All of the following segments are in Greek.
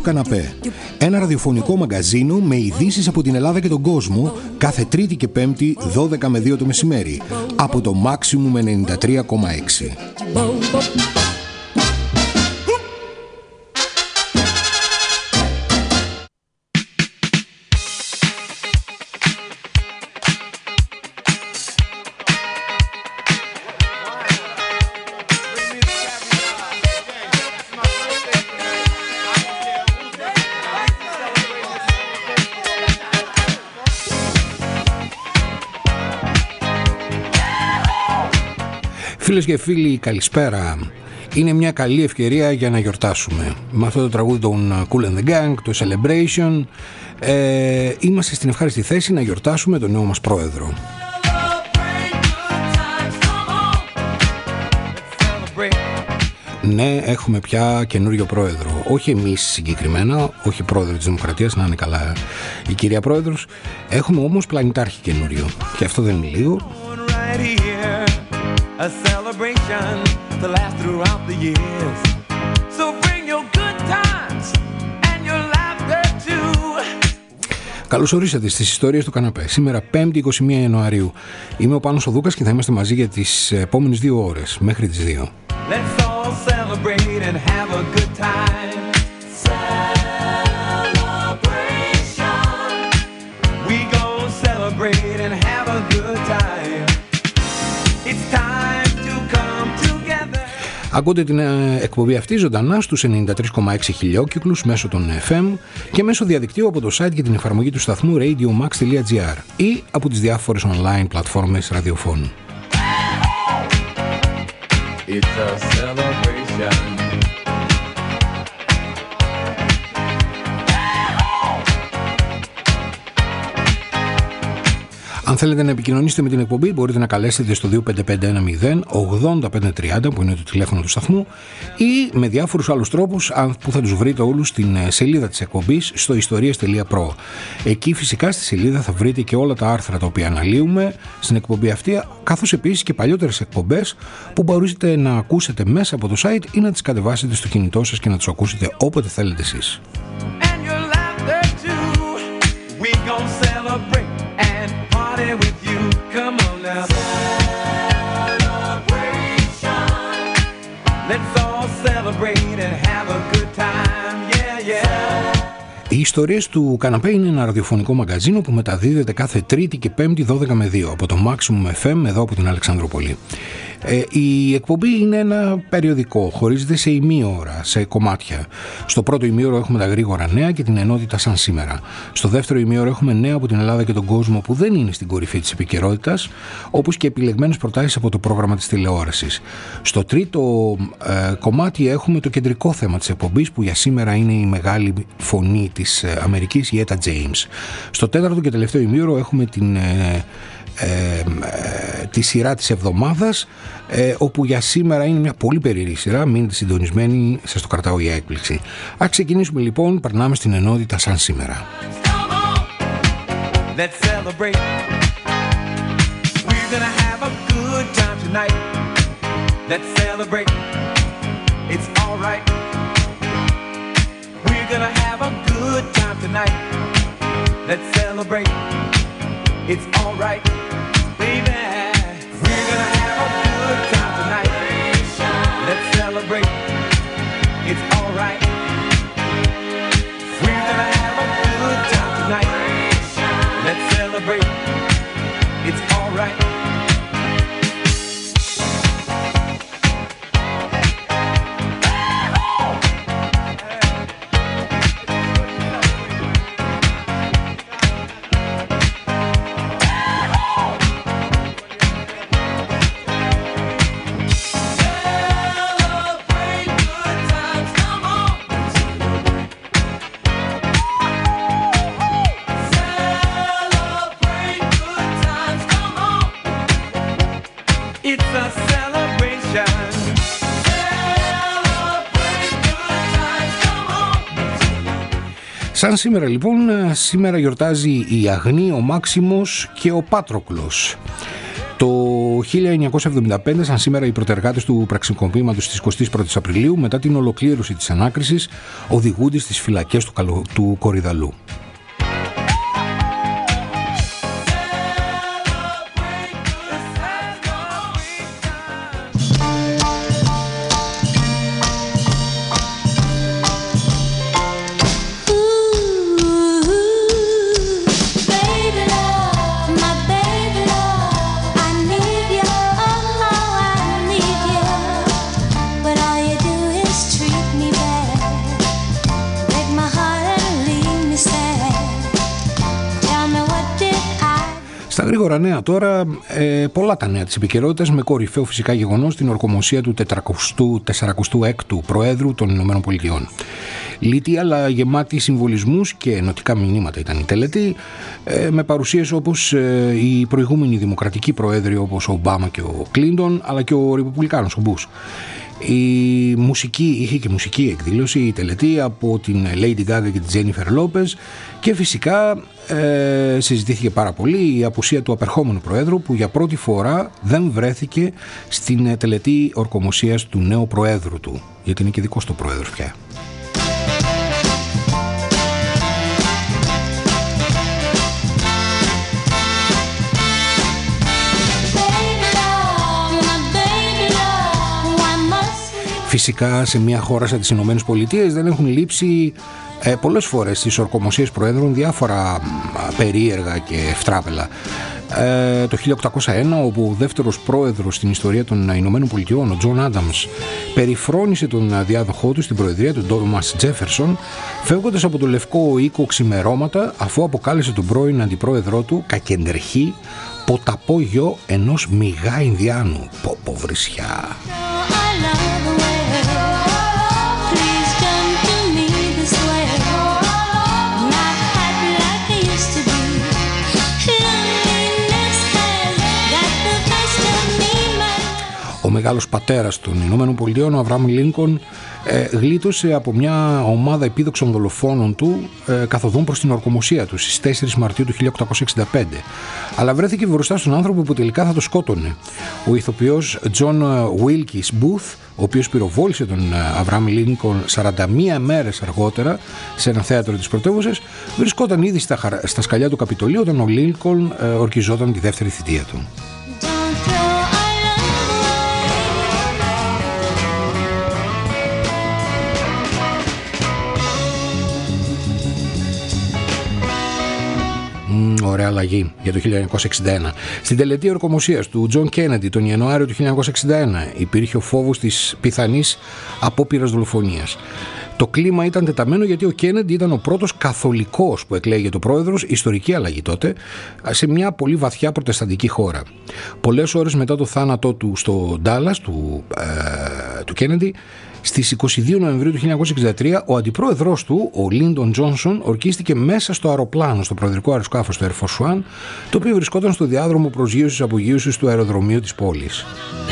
Καναπέ. Ένα ραδιοφωνικό μαγκαζίνο με ειδήσεις από την Ελλάδα και τον κόσμο κάθε Τρίτη και Πέμπτη 12 με 2 το μεσημέρι από το Maximum 93,6. Φίλες και φίλοι, καλησπέρα. Είναι μια καλή ευκαιρία για να γιορτάσουμε. Με αυτό το τραγούδι των Kool and the Gang, το Celebration, είμαστε στην ευχάριστη θέση να γιορτάσουμε τον νέο μας πρόεδρο. Ναι, έχουμε πια καινούριο πρόεδρο. Όχι εμείς συγκεκριμένα, όχι πρόεδρο της Δημοκρατίας, να είναι καλά η κυρία πρόεδρος. Έχουμε όμως πλανητάρχη καινούριο. Και αυτό δεν είναι λίγο. A celebration to last throughout the years. So bring your good times and your laughter too. Καλώς ορίσατε στις ιστορίες του Καναπέ. Σήμερα 5η 21 Ιανουαρίου. Είμαι ο Πάνος ο Δούκας και θα είμαστε μαζί για τις επόμενες 2 ώρες, μέχρι τις 2. Let's all celebrate and have a good time. Celebration. We gon' celebrate and have a good time. It's time. Ακούτε την εκπομπή αυτή ζωντανά στους 93,6 χιλιόκυκλους μέσω των FM και μέσω διαδικτύου από το site και την εφαρμογή του σταθμού radiomax.gr ή από τις διάφορες online πλατφόρμες ραδιοφώνου. Αν θέλετε να επικοινωνήσετε με την εκπομπή, μπορείτε να καλέσετε στο 25510-8530 που είναι το τηλέφωνο του σταθμού ή με διάφορους άλλους τρόπους που θα τους βρείτε όλους στην σελίδα της εκπομπής στο ιστορίες.pro. Εκεί φυσικά στη σελίδα θα βρείτε και όλα τα άρθρα τα οποία αναλύουμε στην εκπομπή αυτή, καθώς επίσης και παλιότερες εκπομπές που μπορείτε να ακούσετε μέσα από το site ή να τις κατεβάσετε στο κινητό σας και να τις ακούσετε όποτε θέλετε εσείς. With you, come on now. Celebration. Let's all celebrate and have a good time. Yeah, yeah. Οι ιστορίες του Καναπέ είναι ένα ραδιοφωνικό μαγκαζίνο που μεταδίδεται κάθε Τρίτη και Πέμπτη 12 με 2 από το Maximum FM εδώ από την Αλεξανδρούπολη. Η εκπομπή είναι ένα περιοδικό, χωρίζεται σε ημίωρα, σε κομμάτια. Στο πρώτο ημίωρο έχουμε τα γρήγορα νέα και την ενότητα σαν σήμερα. Στο δεύτερο ημίωρο έχουμε νέα από την Ελλάδα και τον κόσμο που δεν είναι στην κορυφή της επικαιρότητας, όπως και επιλεγμένες προτάσεις από το πρόγραμμα της τηλεόρασης. Στο τρίτο κομμάτι έχουμε το κεντρικό θέμα της εκπομπής που για σήμερα είναι η μεγάλη φωνή της Αμερικής, η Etta James. Στο τέταρτο και τελευταίο ημίωρο έχουμε τη σειρά της εβδομάδας, όπου για σήμερα είναι μια πολύ περίεργη σειρά. Μείνετε συντονισμένοι, σας το κρατάω για έκπληξη. Ας ξεκινήσουμε λοιπόν, περνάμε στην ενότητα σαν σήμερα. Let's celebrate. We're gonna have a good time tonight. Let's celebrate. It's all right. We're gonna have a good time tonight. Let's celebrate. It's all right, baby. We're gonna have a good time tonight. Let's celebrate. It's all right. We're gonna have a good time tonight. Let's celebrate. It's all right. Σαν σήμερα λοιπόν, σήμερα γιορτάζει η Αγνή, ο Μάξιμος και ο Πάτροκλος. Το 1975, σαν σήμερα, οι πρωτεργάτες του πραξικοπήματος της 21ης Απριλίου, μετά την ολοκλήρωση της ανάκρισης, οδηγούνται στις φυλακές του Κορυδαλού. Στα γρήγορα νέα τώρα, πολλά τα νέα της επικαιρότητας, με κορυφαίο φυσικά γεγονός την ορκομοσία του 446ου Προέδρου των Ηνωμένων Πολιτειών. Λύτη αλλά γεμάτη συμβολισμούς και ενωτικά μηνύματα ήταν η τελετή, με παρουσίες όπως οι προηγούμενοι δημοκρατικοί πρόεδροι όπως ο Ομπάμα και ο Κλίντον, αλλά και ο Ρεπουμπλικάνος ο Μπούς. Είχε και μουσική εκδήλωση η τελετή από την Lady Gaga και την Jennifer Lopez, και φυσικά συζητήθηκε πάρα πολύ η απουσία του απερχόμενου Προέδρου, που για πρώτη φορά δεν βρέθηκε στην τελετή ορκομοσίας του νέου Προέδρου του, γιατί είναι και δικός του Πρόεδρος πια. Φυσικά σε μια χώρα σαν τις Ηνωμένες Πολιτείες δεν έχουν λείψει πολλές φορές στις ορκομοσίες προέδρων διάφορα περίεργα και ευτράπελα. Το 1801, όπου ο δεύτερος πρόεδρος στην ιστορία των Ηνωμένων Πολιτειών, ο Τζον Άνταμς, περιφρόνησε τον διάδοχό του στην προεδρία, του Τόμας Τζέφερσον, φεύγοντας από το Λευκό Οίκο ξημερώματα, αφού αποκάλεσε τον πρώην αντιπρόεδρό του κακεντρεχή ποταπό γιο ενός μιγά Ινδιάνου. Πόπο βρισιά. Ο μεγάλος πατέρας των Ηνωμένων Πολιτειών, ο Αβραάμ Λίνκον, γλίτωσε από μια ομάδα επίδοξων δολοφόνων του καθοδόν προς την ορκομοσία του στις 4 Μαρτίου του 1865. Αλλά βρέθηκε μπροστά στον άνθρωπο που τελικά θα το σκότωνε. Ο ηθοποιός John Wilkes Booth, ο οποίος πυροβόλησε τον Αβραάμ Λίνκον 41 μέρες αργότερα σε ένα θέατρο της πρωτεύουσας, βρισκόταν ήδη στα σκαλιά του Καπιτολίου όταν ο Λίνκον ορκιζόταν τη δεύτερη θητεία του. Ωραία αλλαγή για το 1961. Στην τελετή ορκομοσίας του Τζον Κέννεντι τον Ιανουάριο του 1961 υπήρχε ο φόβος της πιθανής απόπειρας δολοφονίας. Το κλίμα ήταν τεταμένο γιατί ο Κέννεντι ήταν ο πρώτος καθολικός που εκλέγεται πρόεδρος, ιστορική αλλαγή τότε, σε μια πολύ βαθιά προτεσταντική χώρα. Πολλές ώρες μετά το θάνατό του στο Ντάλλας, του Κέννεντι, στις 22 Νοεμβρίου του 1963, ο αντιπρόεδρος του, ο Λίντον Τζόνσον, ορκίστηκε μέσα στο αεροπλάνο, στο προεδρικό αεροσκάφος του Air Force One, το οποίο βρισκόταν στο διάδρομο προσγείωσης-απογείωσης του αεροδρομίου της πόλης.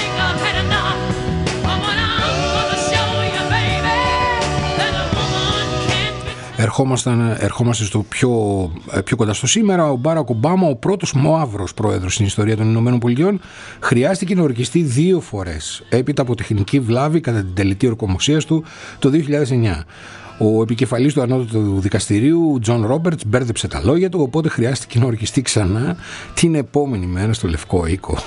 Ερχόμαστε στο πιο κοντά στο σήμερα. Ο Μπάρακ Ομπάμα, ο πρώτος μαύρος πρόεδρος στην ιστορία των Ηνωμένων Πολιτειών, χρειάστηκε να ορκιστεί 2 φορές έπειτα από τεχνική βλάβη κατά την τελετή ορκομοσίας του το 2009. Ο επικεφαλής του ανώτατου δικαστηρίου, Τζον Ρόμπερτς, μπέρδεψε τα λόγια του, οπότε χρειάστηκε να ορκιστεί ξανά την επόμενη μέρα στο Λευκό Οίκο.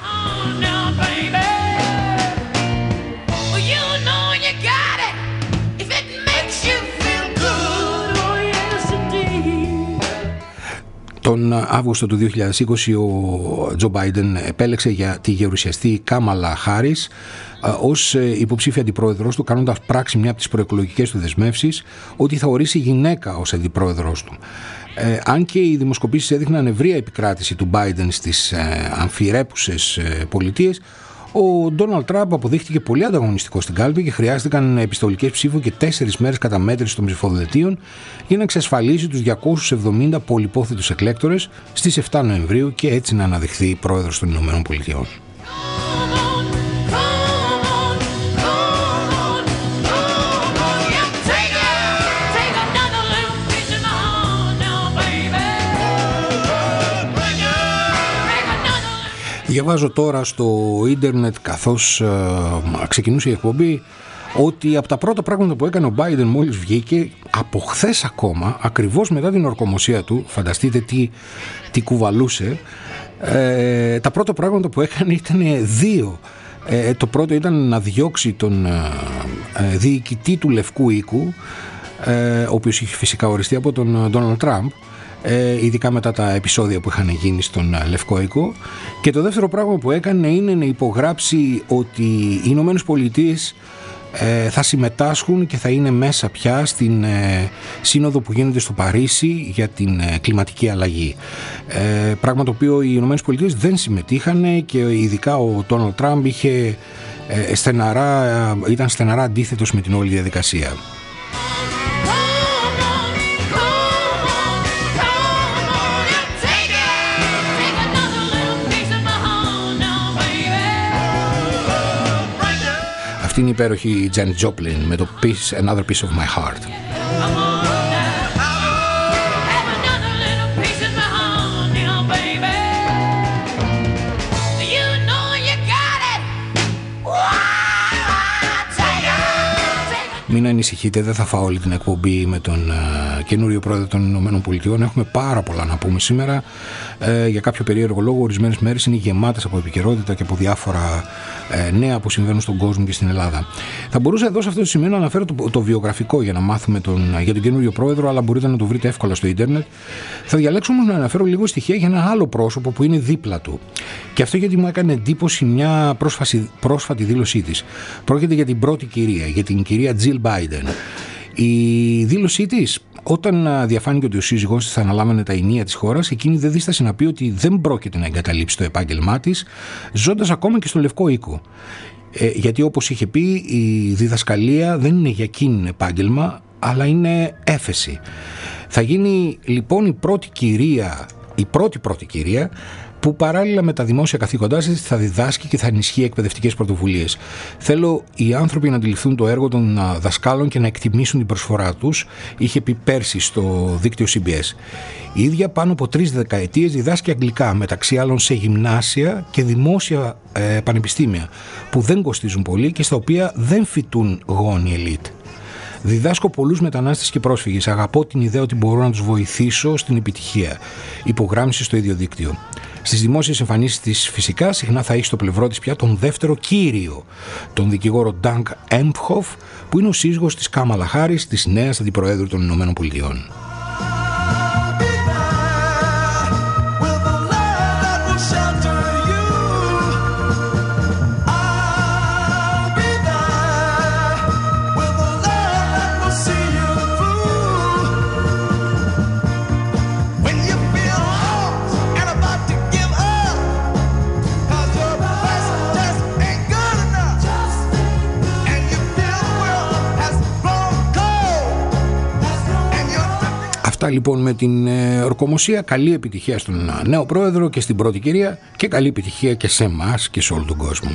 Τον Αύγουστο του 2020 ο Τζο Μπάιντεν επέλεξε για τη γερουσιαστή Κάμαλα Χάρις ως υποψήφια αντιπρόεδρος του, κάνοντας πράξη μια από τις προεκλογικές του δεσμεύσεις ότι θα ορίσει γυναίκα ως αντιπρόεδρος του. Αν και οι δημοσκοπήσεις έδειχναν ευρεία επικράτηση του Μπάιντεν στις αμφιρέπουσες πολιτείες, ο Ντόναλντ Τραμπ αποδείχτηκε πολύ ανταγωνιστικό στην κάλπη και χρειάστηκαν επιστολικές ψήφου και 4 μέρες καταμέτρηση των ψηφοδελτίων για να εξασφαλίσει τους 270 πολυπόθητους εκλέκτορες στις 7 Νοεμβρίου και έτσι να αναδειχθεί πρόεδρος των Ηνωμένων Πολιτειών. Διαβάζω τώρα στο ίντερνετ καθώς ξεκινούσε η εκπομπή ότι από τα πρώτα πράγματα που έκανε ο Biden μόλις βγήκε, από χθες ακόμα, ακριβώς μετά την ορκομοσία του, φανταστείτε τι κουβαλούσε, τα πρώτα πράγματα που έκανε ήταν δύο. Το πρώτο ήταν να διώξει τον διοικητή του Λευκού Οίκου, ο οποίος είχε φυσικά οριστεί από τον Ντόναλντ Τραμπ, ειδικά μετά τα επεισόδια που είχαν γίνει στον Λευκό Οίκο. Και το δεύτερο πράγμα που έκανε είναι να υπογράψει ότι οι Ηνωμένες Πολιτείες θα συμμετάσχουν και θα είναι μέσα πια στην σύνοδο που γίνεται στο Παρίσι για την κλιματική αλλαγή. Πράγμα το οποίο οι Ηνωμένες Πολιτείες δεν συμμετείχαν και ειδικά ο Ντόναλντ Τραμπ ήταν στεναρά αντίθετος με την όλη διαδικασία. Αυτή είναι η υπέροχη Janis Joplin με το Another Piece of My Heart. Μην ανησυχείτε, δεν θα φάω όλη την εκπομπή με τον καινούριο πρόεδρο των Ηνωμένων Πολιτειών. Έχουμε πάρα πολλά να πούμε σήμερα. Για κάποιο περίεργο λόγο, ορισμένες μέρες είναι γεμάτες από επικαιρότητα και από διάφορα νέα που συμβαίνουν στον κόσμο και στην Ελλάδα. Θα μπορούσα εδώ σε αυτό το σημείο να αναφέρω το βιογραφικό για να μάθουμε για τον καινούριο πρόεδρο, αλλά μπορείτε να το βρείτε εύκολα στο ίντερνετ. Θα διαλέξω όμως να αναφέρω λίγο στοιχεία για ένα άλλο πρόσωπο που είναι δίπλα του. Και αυτό γιατί μου έκανε εντύπωση μια πρόσφατη δήλωσή της. Πρόκειται για την πρώτη κυρία, για την κυρία Jill Biden. Η δήλωσή της, όταν διαφάνηκε ότι ο σύζυγός της θα αναλάμβανε τα ηνία της χώρας, εκείνη δεν δίστασε να πει ότι δεν πρόκειται να εγκαταλείψει το επάγγελμά της, ζώντας ακόμα και στο Λευκό Οίκο. Γιατί όπως είχε πει, η διδασκαλία δεν είναι για εκείνη επάγγελμα, αλλά είναι έφεση. Θα γίνει λοιπόν η πρώτη κυρία που παράλληλα με τα δημόσια καθήκοντά της θα διδάσκει και θα ενισχύει εκπαιδευτικές πρωτοβουλίες. Θέλω οι άνθρωποι να αντιληφθούν το έργο των δασκάλων και να εκτιμήσουν την προσφορά τους, είχε πει πέρσι στο δίκτυο CBS. Η ίδια πάνω από 3 δεκαετίες διδάσκει αγγλικά, μεταξύ άλλων σε γυμνάσια και δημόσια πανεπιστήμια, που δεν κοστίζουν πολύ και στα οποία δεν φοιτούν γόνοι ελίτ. Διδάσκω πολλούς μετανάστες και πρόσφυγες. Αγαπώ την ιδέα ότι μπορώ να τους βοηθήσω στην επιτυχία. Υπογράμμισε στο ίδιο δίκτυο. Στις δημόσιες εμφανίσεις της φυσικά συχνά θα έχει στο πλευρό της πια τον δεύτερο κύριο, τον δικηγόρο Doug Emhoff, που είναι ο σύζυγος της Κάμαλα Χάρις, της νέας αντιπροέδρου των Ηνωμένων Πολιτειών. Λοιπόν, με την ορκομοσία, καλή επιτυχία στον νέο πρόεδρο και στην πρώτη κυρία και καλή επιτυχία και σε εμάς και σε όλο τον κόσμο.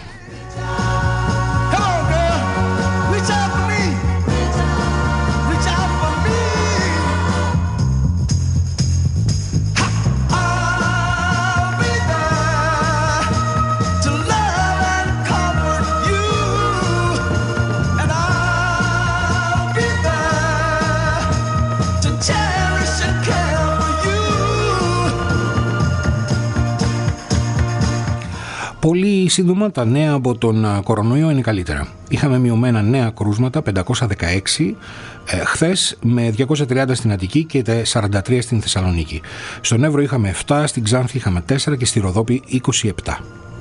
Πολύ σύντομα τα νέα από τον κορονοϊό είναι καλύτερα. Είχαμε μειωμένα νέα κρούσματα, 516 χθες, με 230 στην Αττική και 43 στην Θεσσαλονίκη. Στον Εύρο είχαμε 7, στην Ξάνθη είχαμε 4 και στη Ροδόπη 27.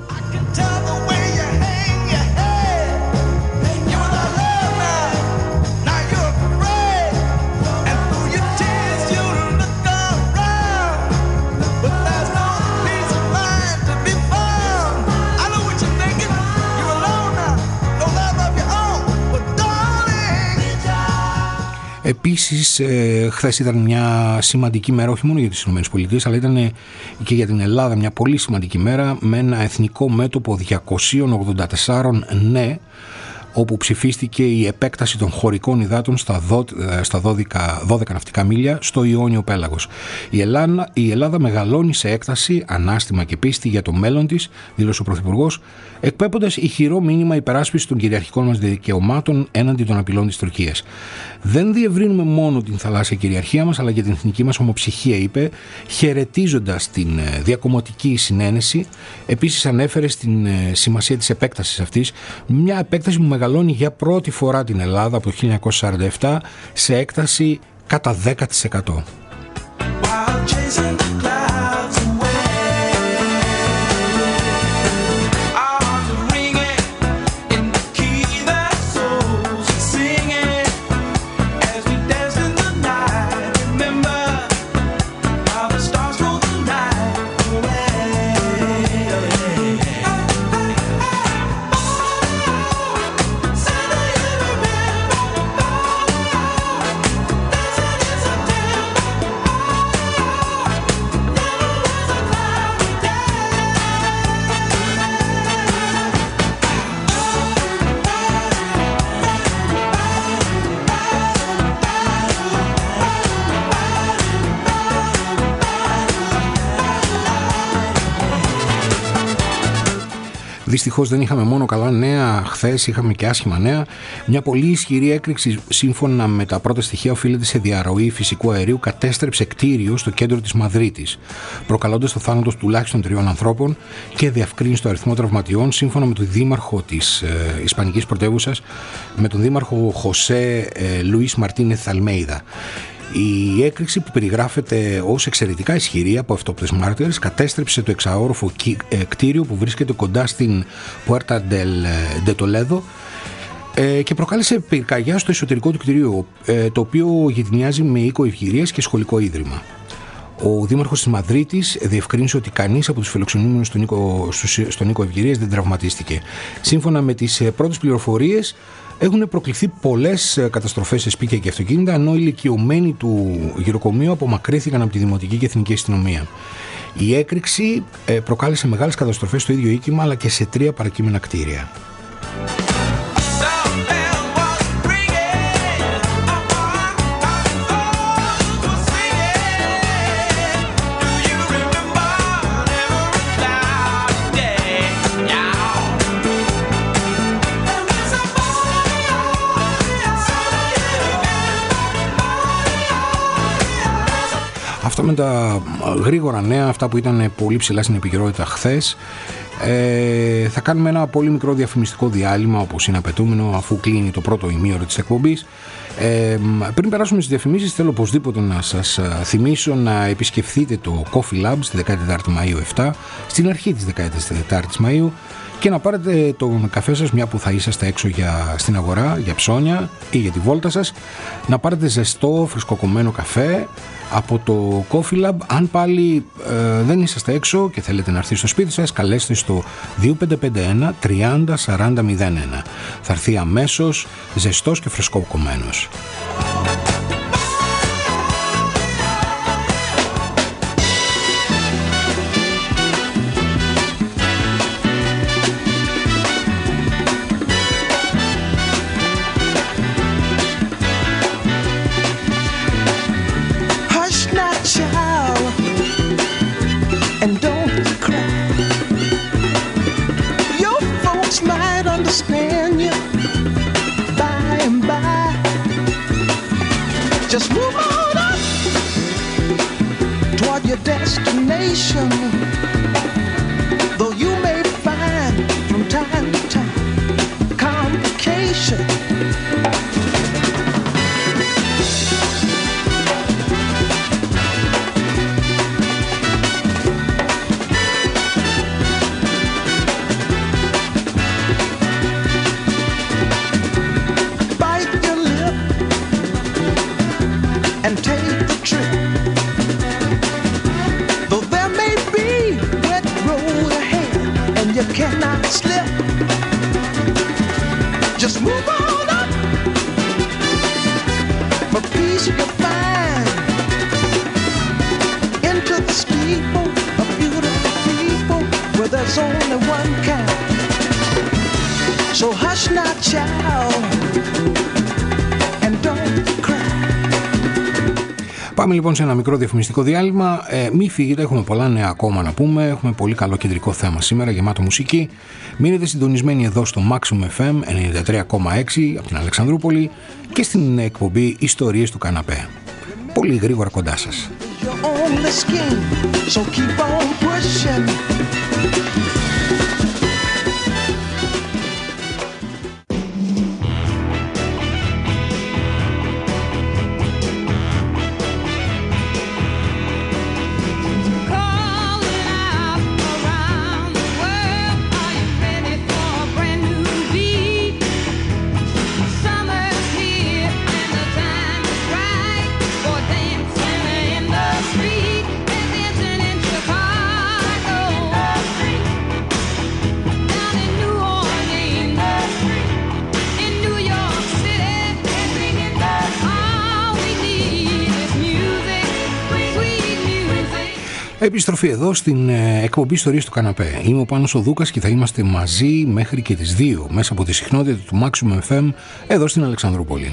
Επίσης, χθες ήταν μια σημαντική μέρα, όχι μόνο για τις ΗΠΑ, αλλά ήταν και για την Ελλάδα μια πολύ σημαντική μέρα, με ένα εθνικό μέτωπο 284 ναι, όπου ψηφίστηκε η επέκταση των χωρικών υδάτων στα 12 ναυτικά μίλια στο Ιόνιο πέλαγος. Η Ελλάδα μεγαλώνει σε έκταση, ανάστημα και πίστη για το μέλλον της, δήλωσε ο Πρωθυπουργός, εκπέμποντας ηχηρό μήνυμα υπεράσπισης των κυριαρχικών μας δικαιωμάτων έναντι των απειλών της Τουρκίας. Δεν διευρύνουμε μόνο την θαλάσσια κυριαρχία μας, αλλά και την εθνική μας ομοψυχία, είπε, χαιρετίζοντας την διακομματική συνένεση. Επίσης ανέφερε στην σημασία της επέκτασης αυτής, μια επέκταση που μεγαλώνει για πρώτη φορά την Ελλάδα από το 1947 σε έκταση κατά 10%. Δυστυχώς δεν είχαμε μόνο καλά νέα χθες, είχαμε και άσχημα νέα. Μια πολύ ισχυρή έκρηξη, σύμφωνα με τα πρώτα στοιχεία, οφείλεται σε διαρροή φυσικού αερίου, κατέστρεψε κτίριο στο κέντρο της Μαδρίτης, προκαλώντας το θάνατο τουλάχιστον 3 ανθρώπων και διευκρίνησε το αριθμό τραυματιών, σύμφωνα με τον δήμαρχο της Ισπανικής πρωτεύουσας, με τον δήμαρχο Χωσέ Λουίς Μαρτίνεθ Αλμέιδα. Η έκρηξη, που περιγράφεται ως εξαιρετικά ισχυρή από αυτόπτες μάρτυρες, κατέστρεψε το εξαόροφο κτίριο που βρίσκεται κοντά στην Puerta de Toledo και προκάλεσε πυρκαγιά στο εσωτερικό του κτιρίου, το οποίο γειτονιάζει με οίκο ευγυρίας και σχολικό ίδρυμα. Ο δήμαρχος της Μαδρίτης διευκρίνησε ότι κανείς από τους φιλοξενούμενους στον οίκο ευγυρίας δεν τραυματίστηκε. Σύμφωνα με τις πρώτες πληροφορίες, έχουν προκληθεί πολλές καταστροφές σε σπίτια και αυτοκίνητα, ενώ οι ηλικιωμένοι του γυροκομείου απομακρύθηκαν από τη Δημοτική και Εθνική Αστυνομία. Η έκρηξη προκάλεσε μεγάλες καταστροφές στο ίδιο οίκημα, αλλά και σε 3 παρακείμενα κτίρια. Αυτά με τα γρήγορα νέα, αυτά που ήταν πολύ ψηλά στην επικαιρότητα χθες. Θα κάνουμε ένα πολύ μικρό διαφημιστικό διάλειμμα, όπως είναι απαιτούμενο, αφού κλείνει το πρώτο ημίωρο της εκπομπής. Πριν περάσουμε στις διαφημίσεις, θέλω οπωσδήποτε να σας θυμίσω να επισκεφθείτε το Coffee Lab στη 14η Μαΐου 7, στην αρχή της 14ης Μαΐου, και να πάρετε τον καφέ σας, μια που θα είσαστε έξω στην αγορά για ψώνια ή για τη βόλτα σας, να πάρετε ζεστό φρεσκοκομμένο καφέ από το Coffee Lab. Αν πάλι δεν είσαστε έξω και θέλετε να έρθει στο σπίτι σας, καλέστε στο 2551 30 40 01. Θα έρθει αμέσως ζεστός και φρεσκοκομμένος. Just move on up toward your destination. Though you may find from time to time complication. And take the trip. Though there may be wet road ahead and you cannot slip, just move on up. For peace you'll find into the steeple of beautiful people where there's only one kind. So hush now, child, and don't cry. Πάμε λοιπόν σε ένα μικρό διαφημιστικό διάλειμμα. Μη φύγετε, έχουμε πολλά νέα ακόμα να πούμε. Έχουμε πολύ καλό κεντρικό θέμα σήμερα, γεμάτο μουσική. Μείνετε συντονισμένοι εδώ στο Maximum FM 93,6 από την Αλεξανδρούπολη και στην εκπομπή Ιστορίες του Καναπέ. Πολύ γρήγορα κοντά σας. Επιστροφή εδώ στην εκπομπή Ιστορίες του Καναπέ. Είμαι ο Πάνος ο Δούκας και θα είμαστε μαζί μέχρι και τις 2 μέσα από τη συχνότητα του Maximum FM εδώ στην Αλεξανδρούπολη.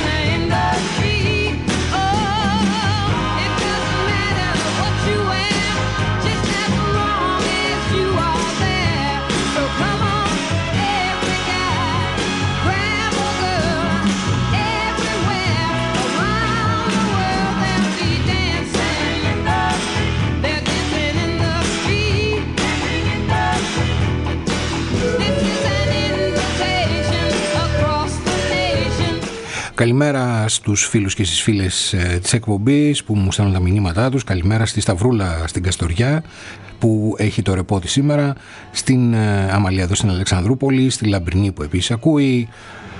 Καλημέρα στους φίλους και στις φίλες της εκπομπής που μου στέλνουν τα μηνύματά τους. Καλημέρα στη Σταυρούλα στην Καστοριά που έχει το ρεπό της σήμερα. Στην Αμαλία εδώ στην Αλεξανδρούπολη. Στη Λαμπρινή που επίσης ακούει.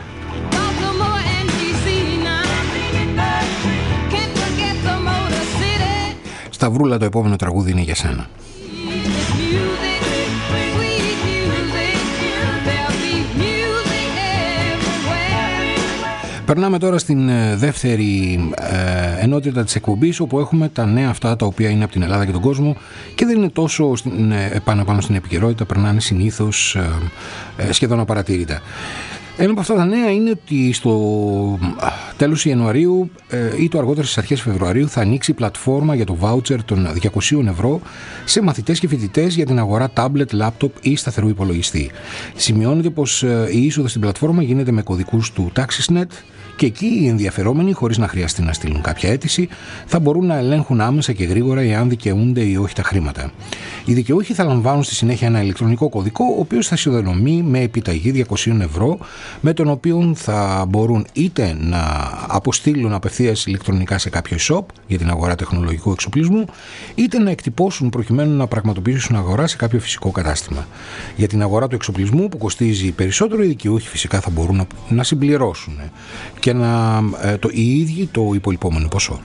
Σταυρούλα, το επόμενο τραγούδι είναι για σένα. Περνάμε τώρα στην δεύτερη ενότητα της εκπομπής, όπου έχουμε τα νέα αυτά τα οποία είναι από την Ελλάδα και τον κόσμο και δεν είναι τόσο πάνω στην επικαιρότητα, περνάνε συνήθως σχεδόν απαρατήρητα. Ένα από αυτά τα νέα είναι ότι στο τέλος Ιανουαρίου ή το αργότερα στις αρχές Φεβρουαρίου θα ανοίξει η πλατφόρμα για το βάουτσερ των 200 ευρώ σε μαθητές και φοιτητές για την αγορά τάμπλετ, λάπτοπ ή σταθερού υπολογιστή. Σημειώνεται πως η είσοδος στην πλατφόρμα γίνεται με κωδικούς του TaxisNet και εκεί οι ενδιαφερόμενοι, χωρίς να χρειαστεί να στείλουν κάποια αίτηση, θα μπορούν να ελέγχουν άμεσα και γρήγορα εάν δικαιούνται ή όχι τα χρήματα. Οι δικαιούχοι θα λαμβάνουν στη συνέχεια ένα ηλεκτρονικό κωδικό, ο οποίος θα ισοδυναμεί με επιταγή 200 ευρώ, με τον οποίο θα μπορούν είτε να αποστείλουν απευθείας ηλεκτρονικά σε κάποιο shop για την αγορά τεχνολογικού εξοπλισμού, είτε να εκτυπώσουν προκειμένου να πραγματοποιήσουν αγορά σε κάποιο φυσικό κατάστημα. Για την αγορά του εξοπλισμού που κοστίζει περισσότερο, οι δικαιούχοι φυσικά θα μπορούν να συμπληρώσουν και οι ίδιοι το υπολοιπόμενο ποσό.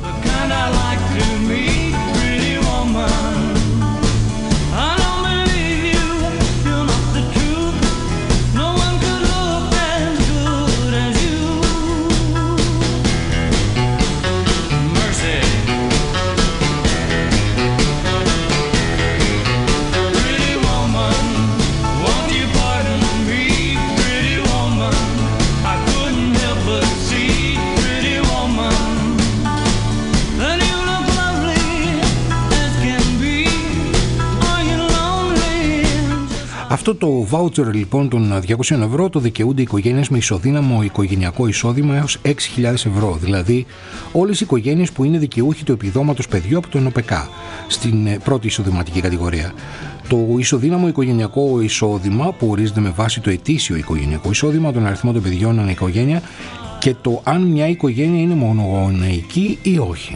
Αυτό το voucher λοιπόν των 200 ευρώ το δικαιούνται οι οικογένειες με ισοδύναμο οικογενειακό εισόδημα έως 6.000 ευρώ, δηλαδή όλες οι οικογένειες που είναι δικαιούχοι του επιδόματος παιδιού από τον ΟΠΕΚΑ στην πρώτη εισοδηματική κατηγορία. Το ισοδύναμο οικογενειακό εισόδημα που ορίζεται με βάση το ετήσιο οικογενειακό εισόδημα, τον αριθμό των παιδιών ανά οικογένεια και το αν μια οικογένεια είναι μονογονεϊκή ή όχι.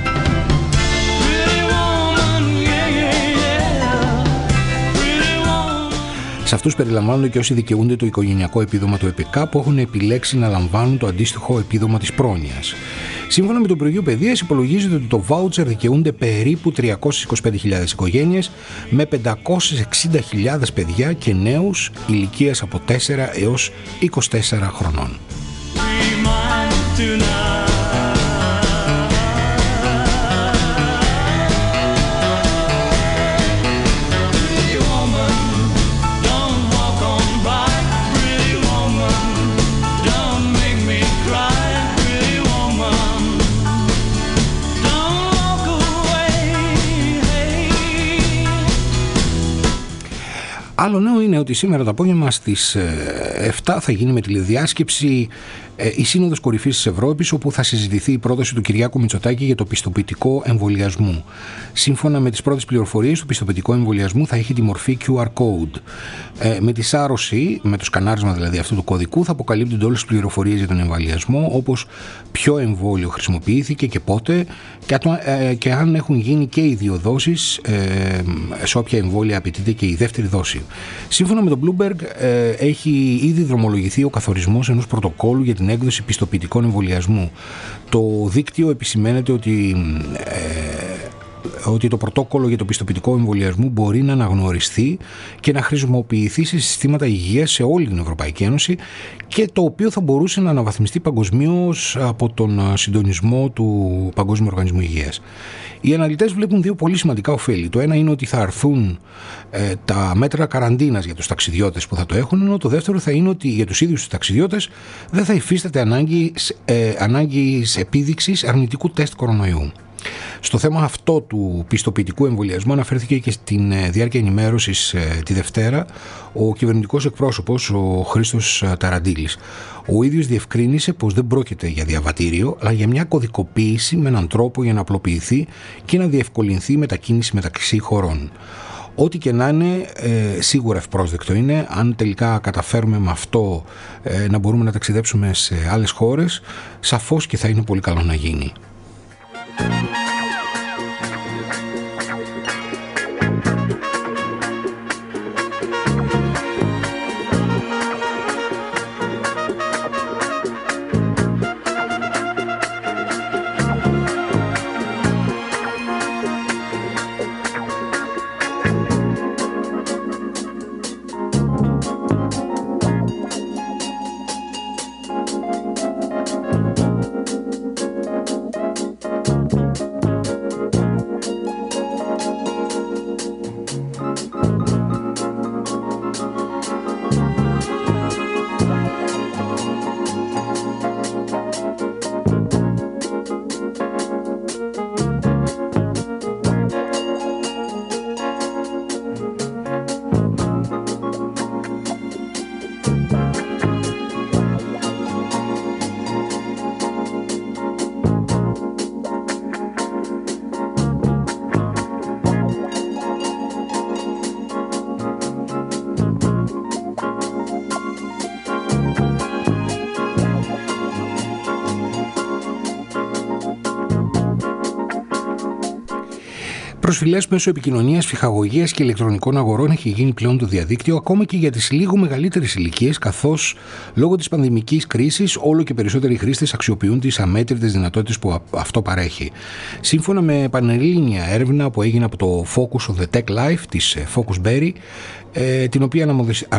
Σε αυτούς περιλαμβάνονται και όσοι δικαιούνται το οικογενειακό επίδομα του ΕΠΚ που έχουν επιλέξει να λαμβάνουν το αντίστοιχο επίδομα της πρόνοιας. Σύμφωνα με το Υπουργείο Παιδείας, υπολογίζεται ότι το βάουτσερ δικαιούνται περίπου 325.000 οικογένειες με 560.000 παιδιά και νέους ηλικίας από 4 έως 24 χρονών. Άλλο νέο είναι ότι σήμερα το απόγευμα στις 7 θα γίνει με τηλεδιάσκεψη η Σύνοδος Κορυφής της Ευρώπης, όπου θα συζητηθεί η πρόταση του Κυριάκου Μητσοτάκη για το πιστοποιητικό εμβολιασμού. Σύμφωνα με τις πρώτες πληροφορίες, το πιστοποιητικό εμβολιασμού θα έχει τη μορφή QR code. Με τη σάρωση, με το σκανάρισμα δηλαδή αυτού του κωδικού, θα αποκαλύπτονται όλες τις πληροφορίες για τον εμβολιασμό, όπως ποιο εμβόλιο χρησιμοποιήθηκε και πότε, και αν έχουν γίνει και οι δύο δόσεις, σε όποια εμβόλια απαιτείται και η δεύτερη δόση. Σύμφωνα με τον Bloomberg, έχει ήδη δρομολογηθεί ο καθορισμός ενός πρωτοκόλου για την έκδοση πιστοποιητικών εμβολιασμού. Το δίκτυο επισημαίνεται ότι το πρωτόκολλο για το πιστοποιητικό εμβολιασμού μπορεί να αναγνωριστεί και να χρησιμοποιηθεί σε συστήματα υγείας σε όλη την Ευρωπαϊκή Ένωση, και το οποίο θα μπορούσε να αναβαθμιστεί παγκοσμίως από τον συντονισμό του Παγκόσμιου Οργανισμού Υγείας. Οι αναλυτές βλέπουν δύο πολύ σημαντικά ωφέλη. Το ένα είναι ότι θα αρθούν τα μέτρα καραντίνας για τους ταξιδιώτες που θα το έχουν, ενώ το δεύτερο θα είναι ότι για τους ίδιους τους ταξιδιώτες δεν θα υφίσταται ανάγκη επίδειξης αρνητικού τεστ κορονοϊού. Στο θέμα αυτό του πιστοποιητικού εμβολιασμού αναφέρθηκε και στην διάρκεια ενημέρωσης τη Δευτέρα ο κυβερνητικός εκπρόσωπος, ο Χρήστος Ταραντήλης. Ο ίδιος διευκρίνησε πως δεν πρόκειται για διαβατήριο, αλλά για μια κωδικοποίηση με έναν τρόπο για να απλοποιηθεί και να διευκολυνθεί η μετακίνηση μεταξύ χωρών. Ό,τι και να είναι, σίγουρα ευπρόσδεκτο είναι. Αν τελικά καταφέρουμε με αυτό να μπορούμε να ταξιδέψουμε σε άλλες χώρες, σαφώς και θα είναι πολύ καλό να γίνει. Προσφυλές μέσω επικοινωνίας, ψυχαγωγίας και ηλεκτρονικών αγορών έχει γίνει πλέον το διαδίκτυο, ακόμα και για τις λίγο μεγαλύτερες ηλικίες, καθώς λόγω της πανδημικής κρίσης όλο και περισσότεροι χρήστες αξιοποιούν τις αμέτρητες δυνατότητες που αυτό παρέχει. Σύμφωνα με πανελλήνια έρευνα που έγινε από το Focus on the Tech Life της Focus Berry, την οποία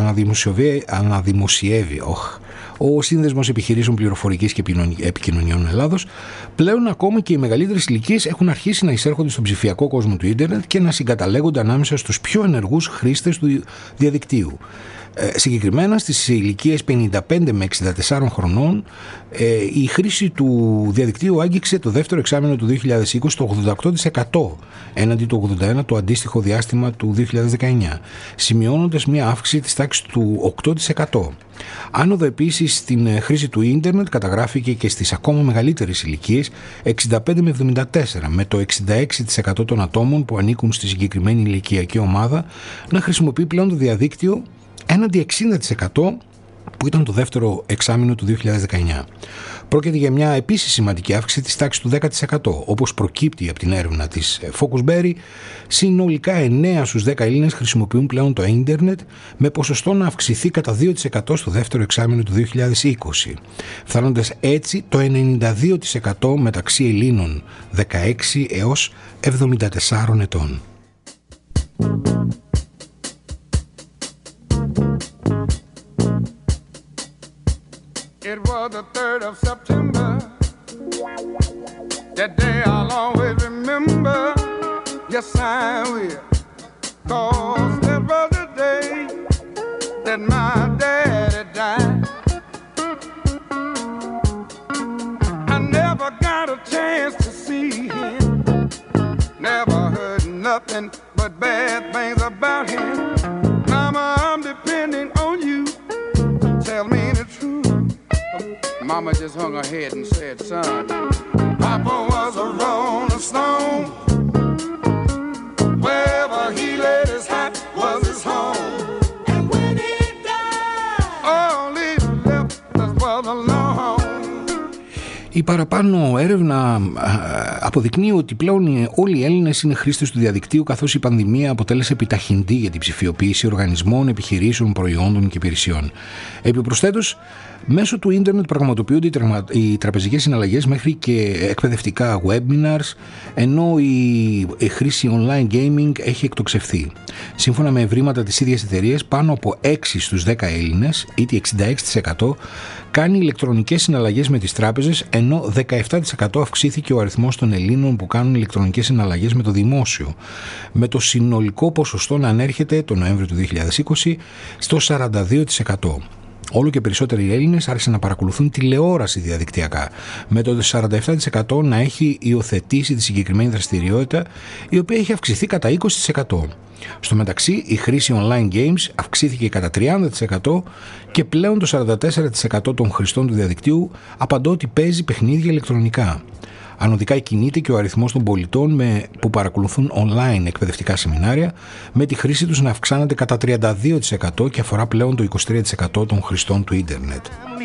αναδημοσιεύει ο Σύνδεσμος Επιχειρήσεων Πληροφορικής και Επικοινωνιών Ελλάδος, πλέον ακόμη και οι μεγαλύτερες ηλικίες έχουν αρχίσει να εισέρχονται στον ψηφιακό κόσμο του ίντερνετ και να συγκαταλέγονται ανάμεσα στους πιο ενεργούς χρήστες του διαδικτύου. Συγκεκριμένα στις ηλικίες 55 με 64 χρονών η χρήση του διαδικτύου άγγιξε το δεύτερο εξάμηνο του 2020 το 88% έναντι του 81% το αντίστοιχο διάστημα του 2019, σημειώνοντας μια αύξηση της τάξης του 8%. Άνοδο επίσης στην χρήση του ίντερνετ καταγράφηκε και στις ακόμα μεγαλύτερες ηλικίες 65 με 74, με το 66% των ατόμων που ανήκουν στη συγκεκριμένη ηλικιακή ομάδα να χρησιμοποιεί πλέον το διαδίκτυο, έναντι 60% που ήταν το δεύτερο εξάμηνο του 2019. Πρόκειται για μια επίσης σημαντική αύξηση της τάξης του 10%. Όπως προκύπτει από την έρευνα της Focus Berry, συνολικά 9 στους 10 Έλληνες χρησιμοποιούν πλέον το ίντερνετ, με ποσοστό να αυξηθεί κατά 2% στο δεύτερο εξάμηνο του 2020, φτάνοντας έτσι το 92% μεταξύ Ελλήνων 16 έως 74 ετών. It was the 3rd of September. That day I'll always remember. Yes, I will. 'Cause that was the day that my daddy died. I never got a chance to see him. Never heard nothing but bad things about him. Mama Mama just hung her head and said, son, Papa was a rolling stone. Wherever he laid his hat was his home. And when he died, all he left us was alone. Η παραπάνω έρευνα αποδεικνύει ότι πλέον όλοι οι Έλληνες είναι χρήστες του διαδικτύου, καθώς η πανδημία αποτέλεσε επιταχυντή για την ψηφιοποίηση οργανισμών, επιχειρήσεων, προϊόντων και υπηρεσιών. Επιπροσθέτως, μέσω του ίντερνετ πραγματοποιούνται οι τραπεζικές συναλλαγές μέχρι και εκπαιδευτικά webinars, ενώ η χρήση online gaming έχει εκτοξευθεί. Σύμφωνα με ευρήματα της ίδιας εταιρείας, πάνω από 6 στους 10 Έλληνες, ήδη 66%, κάνει ηλεκτρονικές συναλλαγές με τις τράπεζες, ενώ 17% αυξήθηκε ο αριθμός των Ελλήνων που κάνουν ηλεκτρονικές συναλλαγές με το δημόσιο, με το συνολικό ποσοστό να ανέρχεται το Νοέμβριο του 2020 στο 42%. Όλο και περισσότεροι Έλληνες άρχισαν να παρακολουθούν τηλεόραση διαδικτυακά, με το 47% να έχει υιοθετήσει τη συγκεκριμένη δραστηριότητα, η οποία έχει αυξηθεί κατά 20%. Στο μεταξύ, η χρήση online games αυξήθηκε κατά 30% και πλέον το 44% των χρηστών του διαδικτύου απαντώ ότι παίζει παιχνίδια ηλεκτρονικά. Ανωδικά κινείται και ο αριθμός των πολιτών που παρακολουθούν online εκπαιδευτικά σεμινάρια, με τη χρήση τους να αυξάνεται κατά 32% και αφορά πλέον το 23% των χρηστών του ίντερνετ.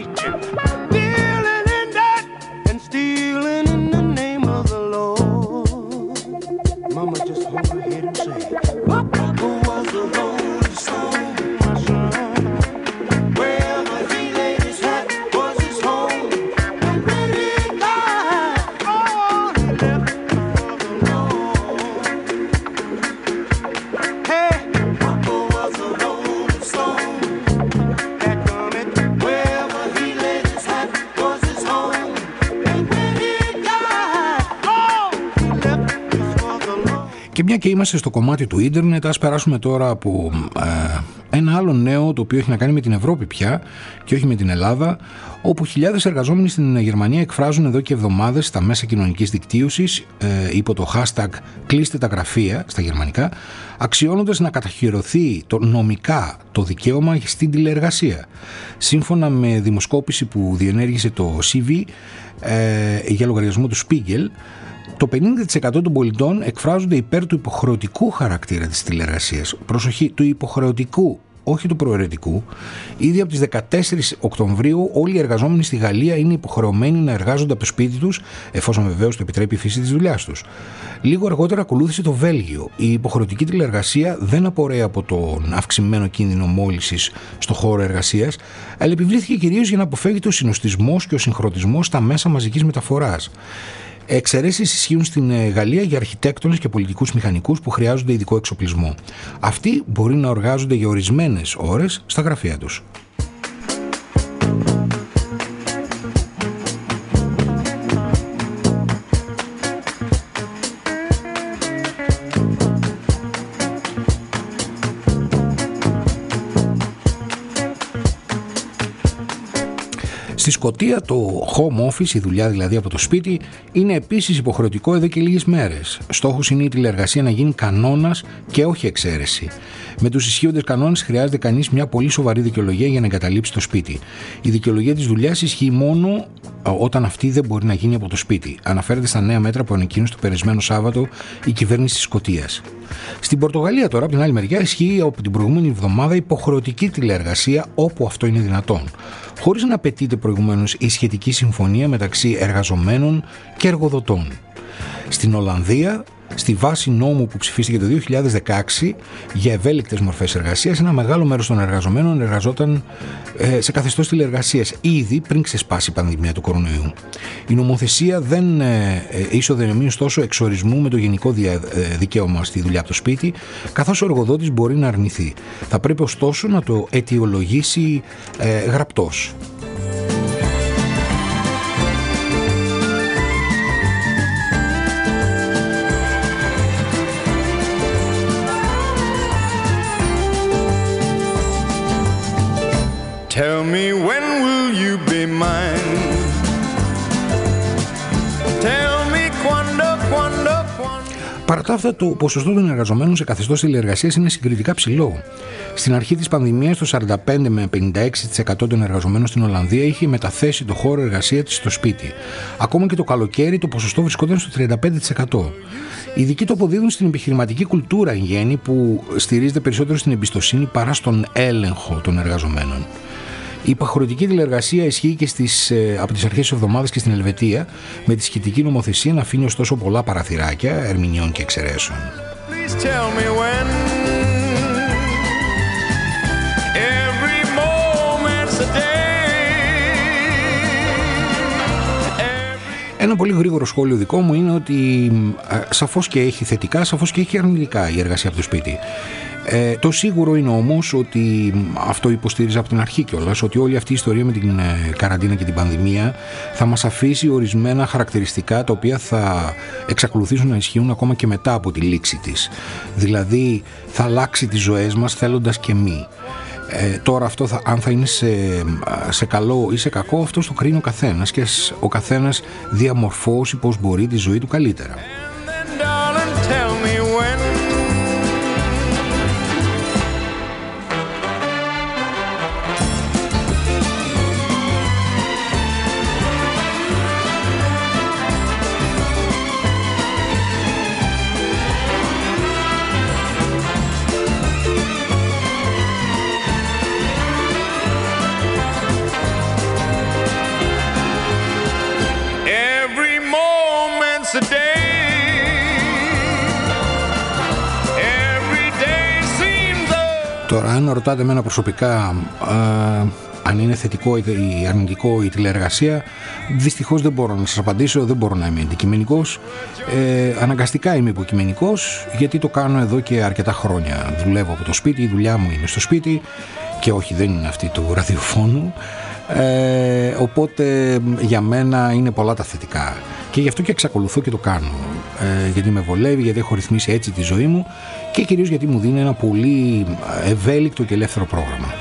Και μια και είμαστε στο κομμάτι του ίντερνετ, ας περάσουμε τώρα από ένα άλλο νέο, το οποίο έχει να κάνει με την Ευρώπη πια και όχι με την Ελλάδα, όπου χιλιάδες εργαζόμενοι στην Γερμανία εκφράζουν εδώ και εβδομάδες στα μέσα κοινωνικής δικτύωσης υπό το hashtag «κλείστε τα γραφεία» στα γερμανικά, αξιώνοντας να καταχυρωθεί νομικά το δικαίωμα στην τηλεεργασία. Σύμφωνα με δημοσκόπηση που διενέργησε το CV για λογαριασμό του Spiegel, το 50% των πολιτών εκφράζονται υπέρ του υποχρεωτικού χαρακτήρα της τηλεεργασίας. Προσοχή, του υποχρεωτικού, όχι του προαιρετικού. Ήδη από τις 14 Οκτωβρίου όλοι οι εργαζόμενοι στη Γαλλία είναι υποχρεωμένοι να εργάζονται από το σπίτι τους, εφόσον βεβαίως το επιτρέπει η φύση της δουλειάς τους. Λίγο αργότερα ακολούθησε το Βέλγιο. Η υποχρεωτική τηλεεργασία δεν απορρέει από τον αυξημένο κίνδυνο μόλυνσης στο χώρο εργασίας, αλλά επιβλήθηκε κυρίως για να αποφεύγεται ο συνοστισμός και ο συγχρονισμός στα μέσα μαζικής μεταφοράς. Εξαιρέσεις ισχύουν στην Γαλλία για αρχιτέκτονες και πολιτικούς μηχανικούς που χρειάζονται ειδικό εξοπλισμό. Αυτοί μπορεί να εργάζονται για ορισμένες ώρες στα γραφεία τους. Στη Σκωτία το home office, η δουλειά δηλαδή από το σπίτι, είναι επίσης υποχρεωτικό εδώ και λίγες μέρες. Στόχος είναι η τηλεεργασία να γίνει κανόνας και όχι εξαίρεση. Με τους ισχύοντες κανόνες χρειάζεται κανείς μια πολύ σοβαρή δικαιολογία για να εγκαταλείψει το σπίτι. Η δικαιολογία της δουλειάς ισχύει μόνο όταν αυτή δεν μπορεί να γίνει από το σπίτι. Αναφέρεται στα νέα μέτρα που ανακοίνωσε το περασμένο Σάββατο η κυβέρνηση της Σκωτίας. Στην Πορτογαλία τώρα, από την άλλη μεριά, ισχύει από την προηγούμενη εβδομάδα υποχρεωτική τηλεεργασία όπου αυτό είναι δυνατόν, χωρίς να απαιτείται προηγουμένως η σχετική συμφωνία μεταξύ εργαζομένων και εργοδοτών. Στην Ολλανδία, στη βάση νόμου που ψηφίστηκε το 2016 για ευέλικτες μορφές εργασίας, ένα μεγάλο μέρος των εργαζομένων εργαζόταν σε καθεστώς τηλεεργασίας ήδη πριν ξεσπάσει η πανδημία του κορονοϊού. Η νομοθεσία δεν ισοδυναμεί ωστόσο εξορισμού με το γενικό δικαίωμα στη δουλειά από το σπίτι, καθώς ο εργοδότης μπορεί να αρνηθεί. Θα πρέπει ωστόσο να το αιτιολογήσει γραπτός. Tell me when will you be mine? Tell me quando. Παρά τα αυτά, το ποσοστό των εργαζομένων σε καθεστώς τηλεεργασίας είναι συγκριτικά ψηλό. Στην αρχή της πανδημίας, το 45 με 56% των εργαζομένων στην Ολλανδία είχε μεταθέσει το χώρο εργασίας της στο σπίτι. Ακόμα και το καλοκαίρι το ποσοστό βρισκόταν στο 35%. Οι ειδικοί το αποδίδουν στην επιχειρηματική κουλτούρα εν γέννη, που στηρίζεται περισσότερο στην εμπιστοσύνη παρά στον έλεγχο των εργαζομένων. Η υποχρεωτική τηλεεργασία ισχύει και από τις αρχές της εβδομάδας και στην Ελβετία, με τη σχετική νομοθεσία να αφήνει ωστόσο πολλά παραθυράκια ερμηνεών και εξαιρέσεων. Ένα πολύ γρήγορο σχόλιο δικό μου είναι ότι σαφώς και έχει θετικά, σαφώς και έχει αρνητικά η εργασία από το σπίτι. Το σίγουρο είναι όμως ότι αυτό υποστήριζα από την αρχή κιόλας, ότι όλη αυτή η ιστορία με την καραντίνα και την πανδημία θα μας αφήσει ορισμένα χαρακτηριστικά τα οποία θα εξακολουθήσουν να ισχύουν ακόμα και μετά από τη λήξη της. Δηλαδή θα αλλάξει τις ζωές μας θέλοντας και μη. Τώρα αυτό αν θα είναι σε καλό ή σε κακό, αυτό το κρίνει ο καθένας και ο καθένας διαμορφώσει πώς μπορεί τη ζωή του καλύτερα. Τώρα, αν ρωτάτε εμένα προσωπικά αν είναι θετικό ή αρνητικό η τηλεεργασία, δυστυχώς δεν μπορώ να σας απαντήσω, δεν μπορώ να είμαι αντικειμενικός. Αναγκαστικά είμαι υποκειμενικός, γιατί το κάνω εδώ και αρκετά χρόνια. Δουλεύω από το σπίτι, η δουλειά μου είναι στο σπίτι και όχι, δεν είναι αυτή του ραδιοφώνου. Οπότε για μένα είναι πολλά τα θετικά και γι' αυτό και εξακολουθώ και το κάνω, γιατί με βολεύει, γιατί έχω ρυθμίσει έτσι τη ζωή μου και κυρίως γιατί μου δίνει ένα πολύ ευέλικτο και ελεύθερο πρόγραμμα.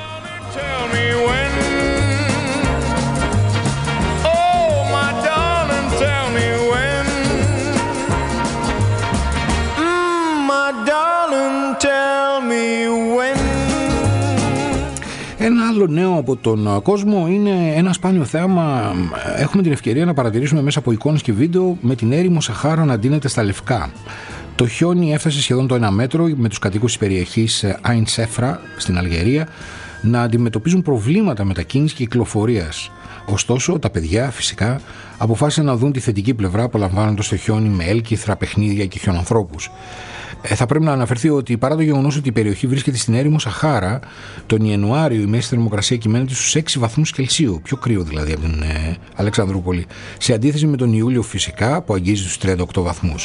Ένα άλλο νέο από τον κόσμο είναι ένα σπάνιο θέαμα. Έχουμε την ευκαιρία να παρατηρήσουμε μέσα από εικόνες και βίντεο με την έρημο Σαχάρα να ντύνεται στα λευκά. Το χιόνι έφτασε σχεδόν το 1 μέτρο, με τους κατοίκους της περιοχής Αϊν Σέφρα στην Αλγερία να αντιμετωπίζουν προβλήματα μετακίνησης και κυκλοφορίας. Ωστόσο, τα παιδιά φυσικά αποφάσισαν να δουν τη θετική πλευρά, απολαμβάνοντας το χιόνι με έλκυθρα, παιχνίδια και χιονανθρώπους. Θα πρέπει να αναφερθεί ότι παρά το γεγονός ότι η περιοχή βρίσκεται στην έρημο Σαχάρα, τον Ιανουάριο η μέση θερμοκρασία κυμαίνεται στους 6 βαθμούς Κελσίου, πιο κρύο δηλαδή από την Αλεξανδρούπολη, σε αντίθεση με τον Ιούλιο φυσικά που αγγίζει τους 38 βαθμούς.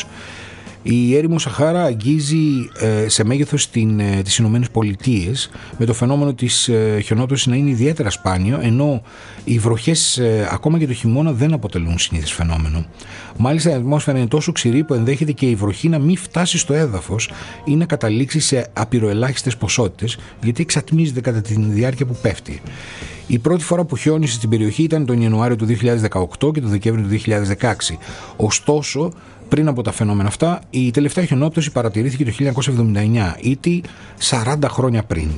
Η έρημο Σαχάρα αγγίζει σε μέγεθος τις Ηνωμένες Πολιτείες, με το φαινόμενο της χιονόπτωσης να είναι ιδιαίτερα σπάνιο, ενώ οι βροχές ακόμα και το χειμώνα δεν αποτελούν συνήθις φαινόμενο. Μάλιστα η ατμόσφαιρα είναι τόσο ξηρή που ενδέχεται και η βροχή να μην φτάσει στο έδαφος ή να καταλήξει σε απειροελάχιστες ποσότητες, γιατί εξατμίζεται κατά τη διάρκεια που πέφτει. Η πρώτη φορά που χιόνισε στην περιοχή ήταν τον Ιανουάριο του 2018 και τον Δεκέμβριο του 2016. Ωστόσο, πριν από τα φαινόμενα αυτά, η τελευταία χιονόπτωση παρατηρήθηκε το 1979, ήτι 40 χρόνια πριν.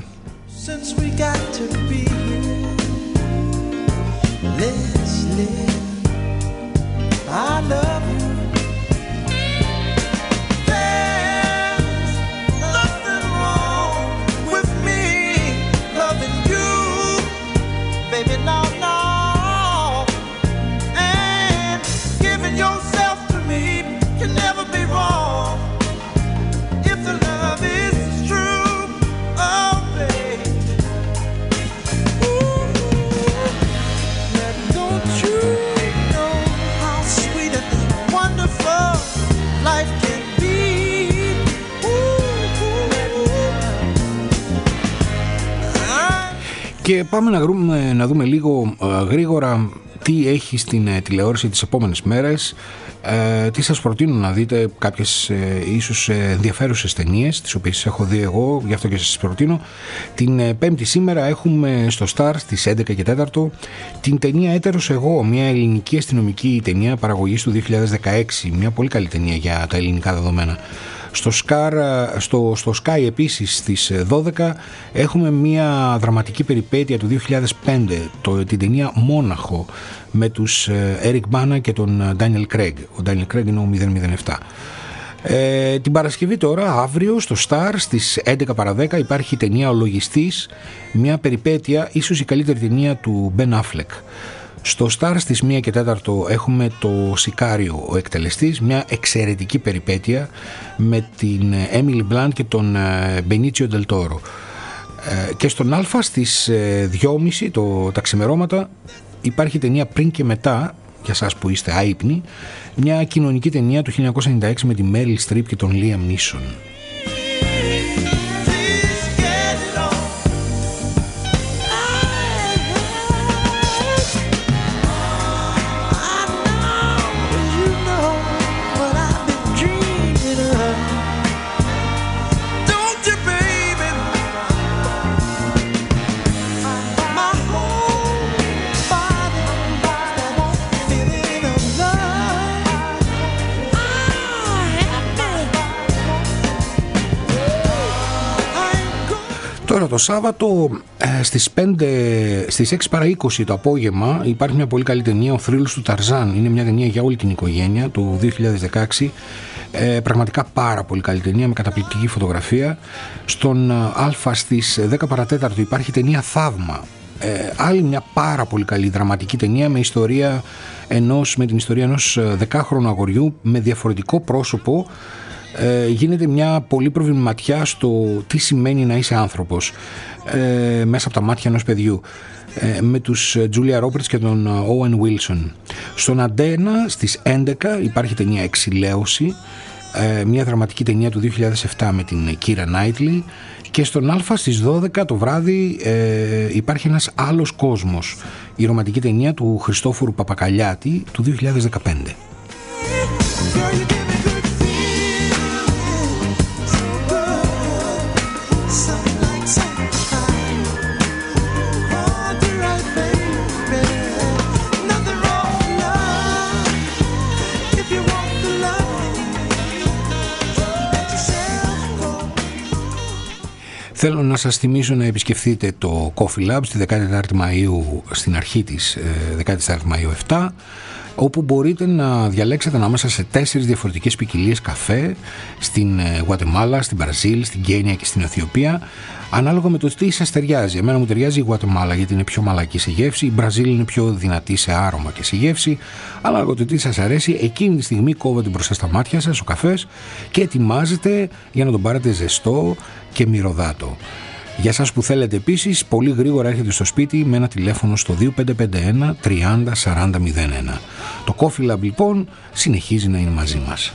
Και πάμε να δούμε λίγο γρήγορα τι έχει στην τηλεόραση τις επόμενες μέρες, τι σας προτείνω να δείτε, κάποιες ίσως ενδιαφέρουσες ταινίες τις οποίες έχω δει εγώ, γι' αυτό και σας προτείνω. Την Πέμπτη σήμερα έχουμε στο Star στις 11 και 4 την ταινία Έτερος Εγώ, μια ελληνική αστυνομική ταινία παραγωγής του 2016, μια πολύ καλή ταινία για τα ελληνικά δεδομένα. Στο Sky επίσης στις 12 έχουμε μια δραματική περιπέτεια του 2005, την ταινία Μόναχο, με τους Eric Bana και τον Daniel Craig. Ο Daniel Craig είναι ο 007. Την Παρασκευή τώρα, αύριο, στο Star στις 11 παρα 10 υπάρχει η ταινία Ο Λογιστής, μια περιπέτεια, ίσως η καλύτερη ταινία του Ben Affleck. Στο Star στις 1 και 4 έχουμε το Σικάριο, ο εκτελεστής, μια εξαιρετική περιπέτεια με την Emily Blunt και τον Benicio del Toro. Και στον Α στις 2.30 τα ξημερώματα υπάρχει ταινία Πριν και Μετά, για σας που είστε άυπνοι, μια κοινωνική ταινία του 1996 με τη Meryl Streep και τον Liam Neeson. Τώρα το Σάββατο στις 6 παρα 20 το απόγευμα υπάρχει μια πολύ καλή ταινία, Ο Θρύλος του Ταρζάν. Είναι μια ταινία για όλη την οικογένεια του 2016. Πραγματικά πάρα πολύ καλή ταινία με καταπληκτική φωτογραφία. Στον Α στις 10 παρα 4 υπάρχει ταινία Θαύμα. Άλλη μια πάρα πολύ καλή δραματική ταινία με την ιστορία ενός 10χρονου αγοριού με διαφορετικό πρόσωπο. Γίνεται μια πολύ προβληματιά στο τι σημαίνει να είσαι άνθρωπος μέσα από τα μάτια ενός παιδιού, με τους Julia Roberts και τον Owen Wilson. Στον Αντένα στις 11 υπάρχει ταινία Εξηλαίωση, μια δραματική ταινία του 2007 με την Keira Knightley. Και στον Α στις 12 το βράδυ υπάρχει ένας άλλος κόσμος, η ρομαντική ταινία του Χριστόφορου Παπακαλιάτη του 2015. Θέλω να σας θυμίσω να επισκεφθείτε το Coffee Lab στη 14η Μαΐου, στην αρχή της 14η Μαΐου 7, όπου μπορείτε να διαλέξετε ανάμεσα σε 4 διαφορετικές ποικιλίες καφέ στην Γουατεμάλα, στην Βραζίλ, στην Κένια και στην Αιθιοπία, ανάλογα με το τι σας ταιριάζει. Εμένα μου ταιριάζει η Γουατεμάλα γιατί είναι πιο μαλακή σε γεύση, η Βραζίλ είναι πιο δυνατή σε άρωμα και σε γεύση. Ανάλογα με το τι σας αρέσει, εκείνη τη στιγμή κόβεται μπροστά στα μάτια σας ο καφές και ετοιμάζεται για να τον πάρετε ζεστό και μυρωδάτο. Για σας που θέλετε επίσης, πολύ γρήγορα έρχεται στο σπίτι με ένα τηλέφωνο στο 2551 30 40 01. Το Coffee Lab λοιπόν συνεχίζει να είναι μαζί μας.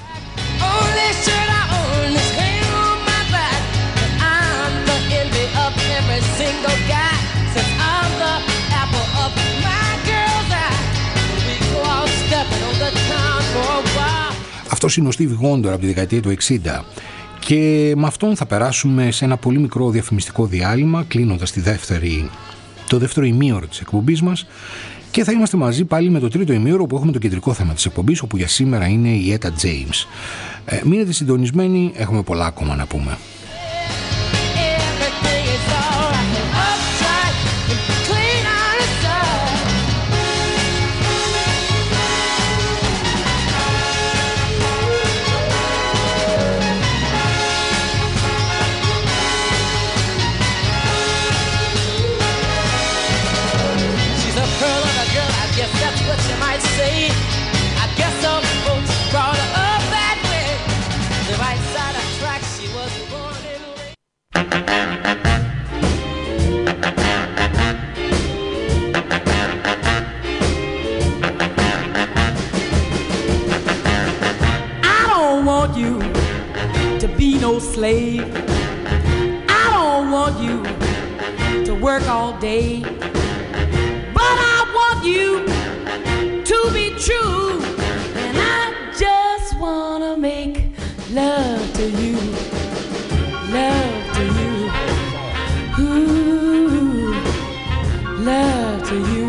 Αυτός είναι ο Stevie Wonder από τη δεκαετία του 60. Και με αυτόν θα περάσουμε σε ένα πολύ μικρό διαφημιστικό διάλειμμα, κλείνοντας το δεύτερο ημίωρο της εκπομπής μας, και θα είμαστε μαζί πάλι με το τρίτο ημίωρο που έχουμε το κεντρικό θέμα της εκπομπής, όπου για σήμερα είναι η Etta James. Μείνετε συντονισμένοι, έχουμε πολλά ακόμα να πούμε. No slave. I don't want you to work all day, but I want you be true, and I just wanna make love to you, love to you, ooh, love to you.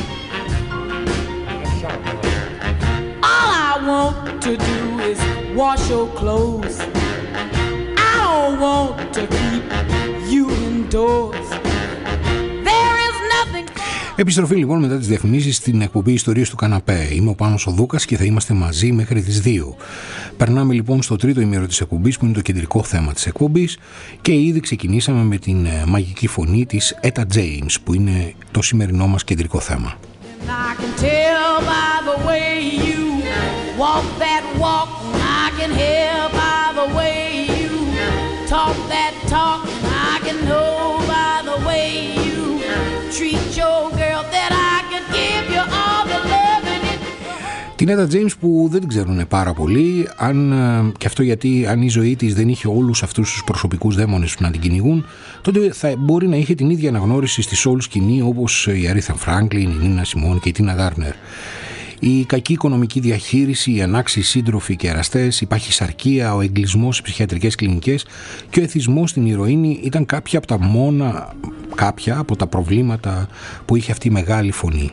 All I want to do is wash your clothes. I don't want to keep you indoors. There is nothing. Επιστροφή λοιπόν μετά τις διαφημίσεις στην εκπομπή Ιστορίες του Καναπέ. Είμαι ο Πάνος ο Δούκας και θα είμαστε μαζί μέχρι τις 2. Περνάμε λοιπόν στο τρίτο ημέρο της εκπομπής, που είναι το κεντρικό θέμα της εκπομπής, και ήδη ξεκινήσαμε με την μαγική φωνή της Etta James, που είναι το σημερινό μας κεντρικό θέμα. I can tell by the way you walk that walk. I can hear by the way you talk that talk. I can know by the way you treat your girl that I can give you all the love in it. Την Etta James, που δεν την ξέρουν πάρα πολύ, και αυτό γιατί αν η ζωή της δεν είχε όλους αυτούς τους προσωπικούς δαίμονες που να την κυνηγούν, τότε θα μπορεί να είχε την ίδια αναγνώριση στη soul σκηνή όπως η Aretha Franklin, η Nina Simone και η Tina Turner. Η κακή οικονομική διαχείριση, οι ανάξιοι σύντροφοι και εραστές, η παχυσαρκία, ο εγκλισμός σε ψυχιατρικές κλινικές και ο εθισμός στην ηρωίνη ήταν κάποια από τα προβλήματα που είχε αυτή η μεγάλη φωνή.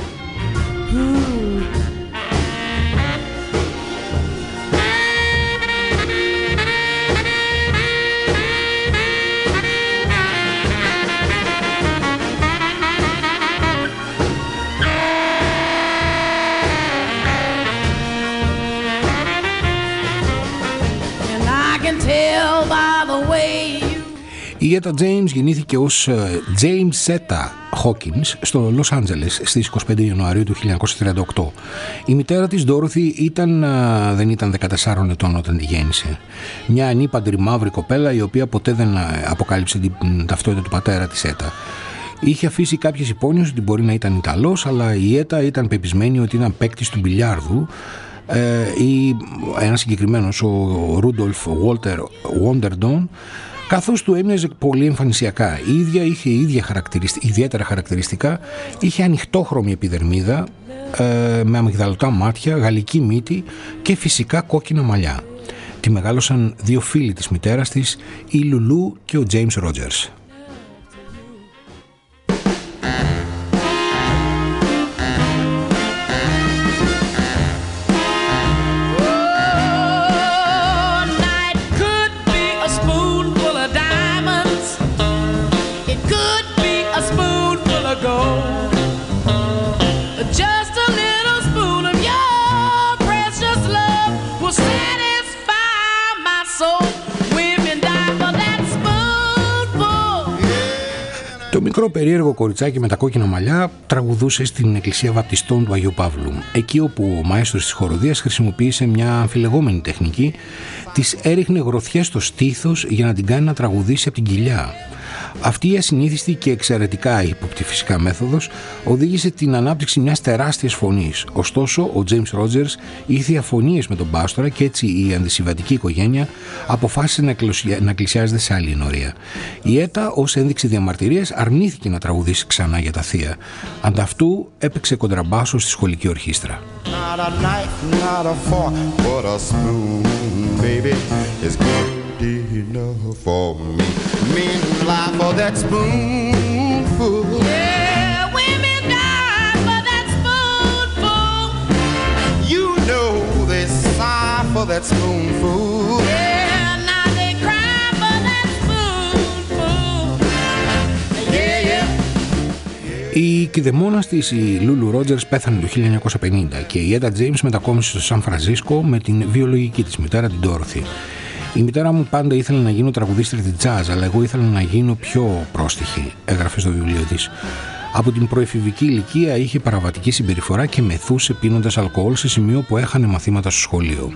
Η Etta James γεννήθηκε ως James Etta Hawkins στο Λος Άντζελες στις 25 Ιανουαρίου του 1938. Η μητέρα της, Dorothy, δεν ήταν 14 ετών όταν τη γέννησε. Μια ανήπαντρη μαύρη κοπέλα, η οποία ποτέ δεν αποκάλυψε την ταυτότητα του πατέρα της Etta. Είχε αφήσει κάποιες υπόνοιες ότι μπορεί να ήταν Ιταλός, αλλά η Etta ήταν πεπισμένη ότι ήταν παίκτης του μπιλιάρδου, ή ένας συγκεκριμένος, ο Ρούντολφ Walter Wonderdon, καθώς του έμοιαζε πολύ εμφανισιακά. Η ίδια είχε ιδιαίτερα χαρακτηριστικά, είχε ανοιχτόχρωμη επιδερμίδα, με αμυγδαλωτά μάτια, γαλλική μύτη και φυσικά κόκκινα μαλλιά. Τη μεγάλωσαν δύο φίλοι της μητέρας της, η Λουλού και ο James Rogers. Το μικρό περίεργο κοριτσάκι με τα κόκκινα μαλλιά τραγουδούσε στην εκκλησία βαπτιστών του Αγίου Παύλου. Εκεί όπου ο μαέστρος της χοροδίας χρησιμοποίησε μια αμφιλεγόμενη τεχνική, της έριχνε γροθιές στο στήθος για να την κάνει να τραγουδήσει από την κοιλιά. Αυτή η ασυνήθιστη και εξαιρετικά ύποπτη φυσικά μέθοδος οδήγησε την ανάπτυξη μιας τεράστιας φωνής. Ωστόσο, ο James Rogers είχε διαφωνίες με τον πάστορα και έτσι η αντισυμβατική οικογένεια αποφάσισε να εκκλησιάζεται σε άλλη ενορία. Η Έτα, ως ένδειξη διαμαρτυρίας, αρνήθηκε να τραγουδήσει ξανά για τα θεία. Ανταυτού έπαιξε κοντραμπάσο στη σχολική ορχήστρα. Not a knife, not a fork, but a spoon, baby, is good enough for me. Men lie for that spoonful. Yeah, women die for that spoonful. You know they sigh for that spoonful. Yeah, now they cry for that spoonful. Yeah, yeah. Η κηδεμόνας της, η Λούλου Ρότζερς, πέθανε το 1950 και η Έτα Τζέιμς μετακόμισε στο Σαν Φρανσίσκο με την βιολογική της μητέρα, την Ντόρθι. Η μητέρα μου πάντα ήθελε να γίνω τραγουδίστρια της τζάζ, αλλά εγώ ήθελα να γίνω πιο πρόστιχη, έγραφε στο βιβλίο της. Από την προεφηβική ηλικία είχε παραβατική συμπεριφορά και μεθούσε πίνοντας αλκοόλ σε σημείο που έχανε μαθήματα στο σχολείο.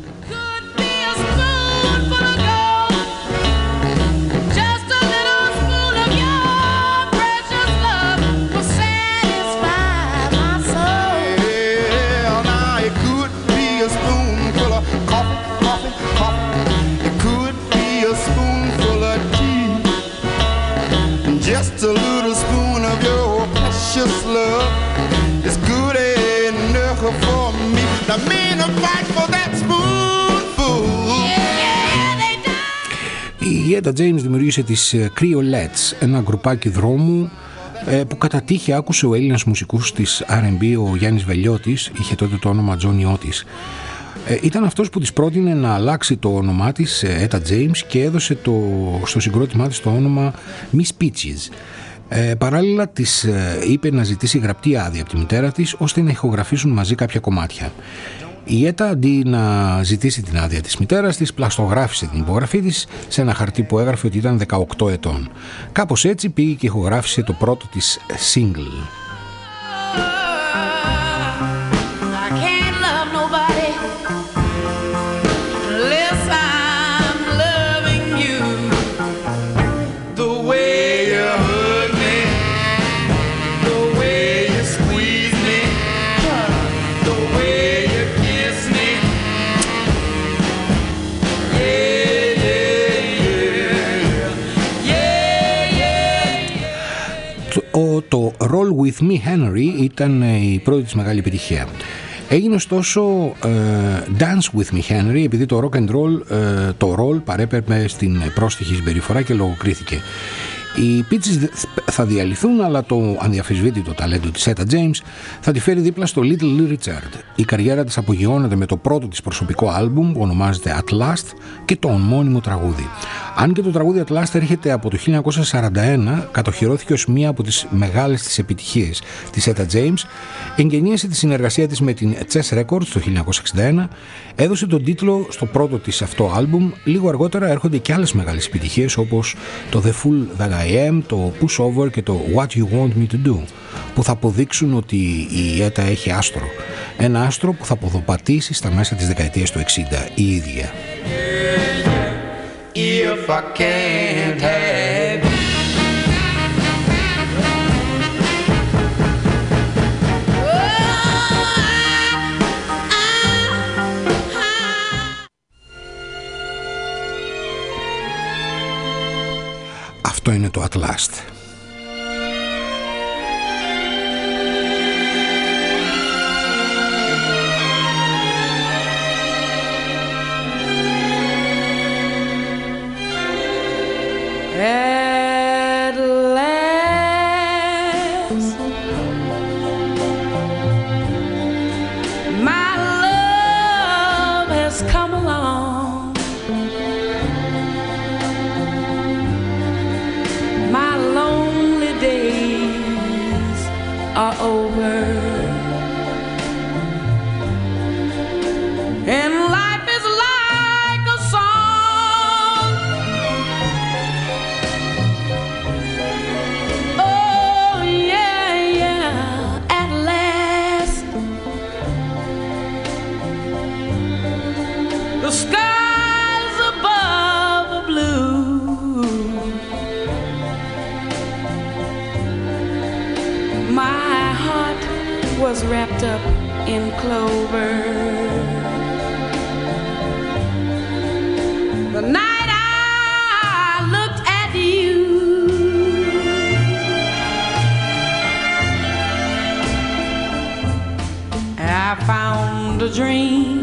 Just a little spoon of your precious love is good enough for Η Etta James δημιούργησε τις Creolettes, ένα γκρουπάκι δρόμου που κατά τύχη άκουσε ο Έλληνας μουσικός της R&B, ο Γιάννης Βελιώτης, είχε τότε το όνομα Johnny Otis. Ήταν αυτός που της πρότεινε να αλλάξει το όνομά της σε Etta James και έδωσε στο συγκρότημά της το όνομα Miss Peaches. Παράλληλα της είπε να ζητήσει γραπτή άδεια από τη μητέρα της ώστε να ηχογραφήσουν μαζί κάποια κομμάτια. Η Έτα, αντί να ζητήσει την άδεια της μητέρας της, πλαστογράφησε την υπογραφή της σε ένα χαρτί που έγραφε ότι ήταν 18 ετών. Κάπως έτσι πήγε και ηχογράφησε το πρώτο της single. Το Roll With Me Henry ήταν η πρώτη της μεγάλη επιτυχία. Έγινε ωστόσο Dance With Me Henry επειδή το rock and roll, το roll παρέπαιρνε στην πρόστιχη συμπεριφορά και λογοκρίθηκε. Οι Peaches θα διαλυθούν, αλλά το ανδιαφυσβήτητο ταλέντο της Etta James θα τη φέρει δίπλα στο Little Richard. Η καριέρα της απογειώνεται με το πρώτο της προσωπικό άλμπουμ που ονομάζεται At Last και το ομώνυμο τραγούδι. Αν και το τραγούδι At Last έρχεται από το 1941, κατοχυρώθηκε ως μία από τις μεγάλες της επιτυχίες της Etta James, εγγενίασε τη συνεργασία της με την Chess Records το 1961, έδωσε τον τίτλο στο πρώτο της αυτό άλμπουμ. Λίγο αργότερα έρχονται και άλλες μεγάλες επιτυχίες όπως το The Fool That I Am, το Push Over και το What You Want Me To Do, που θα αποδείξουν ότι η Έτα έχει άστρο. Ένα άστρο που θα ποδοπατήσει στα μέσα της δεκαετίας του 60 η ίδια. If I can't have you. Αυτό είναι το At Last. At last, my love has come along. My lonely days are over, and life is like a song. Oh yeah, yeah, at last the skies above are blue. My heart was wrapped up in clover. The night I looked at you, I found a dream.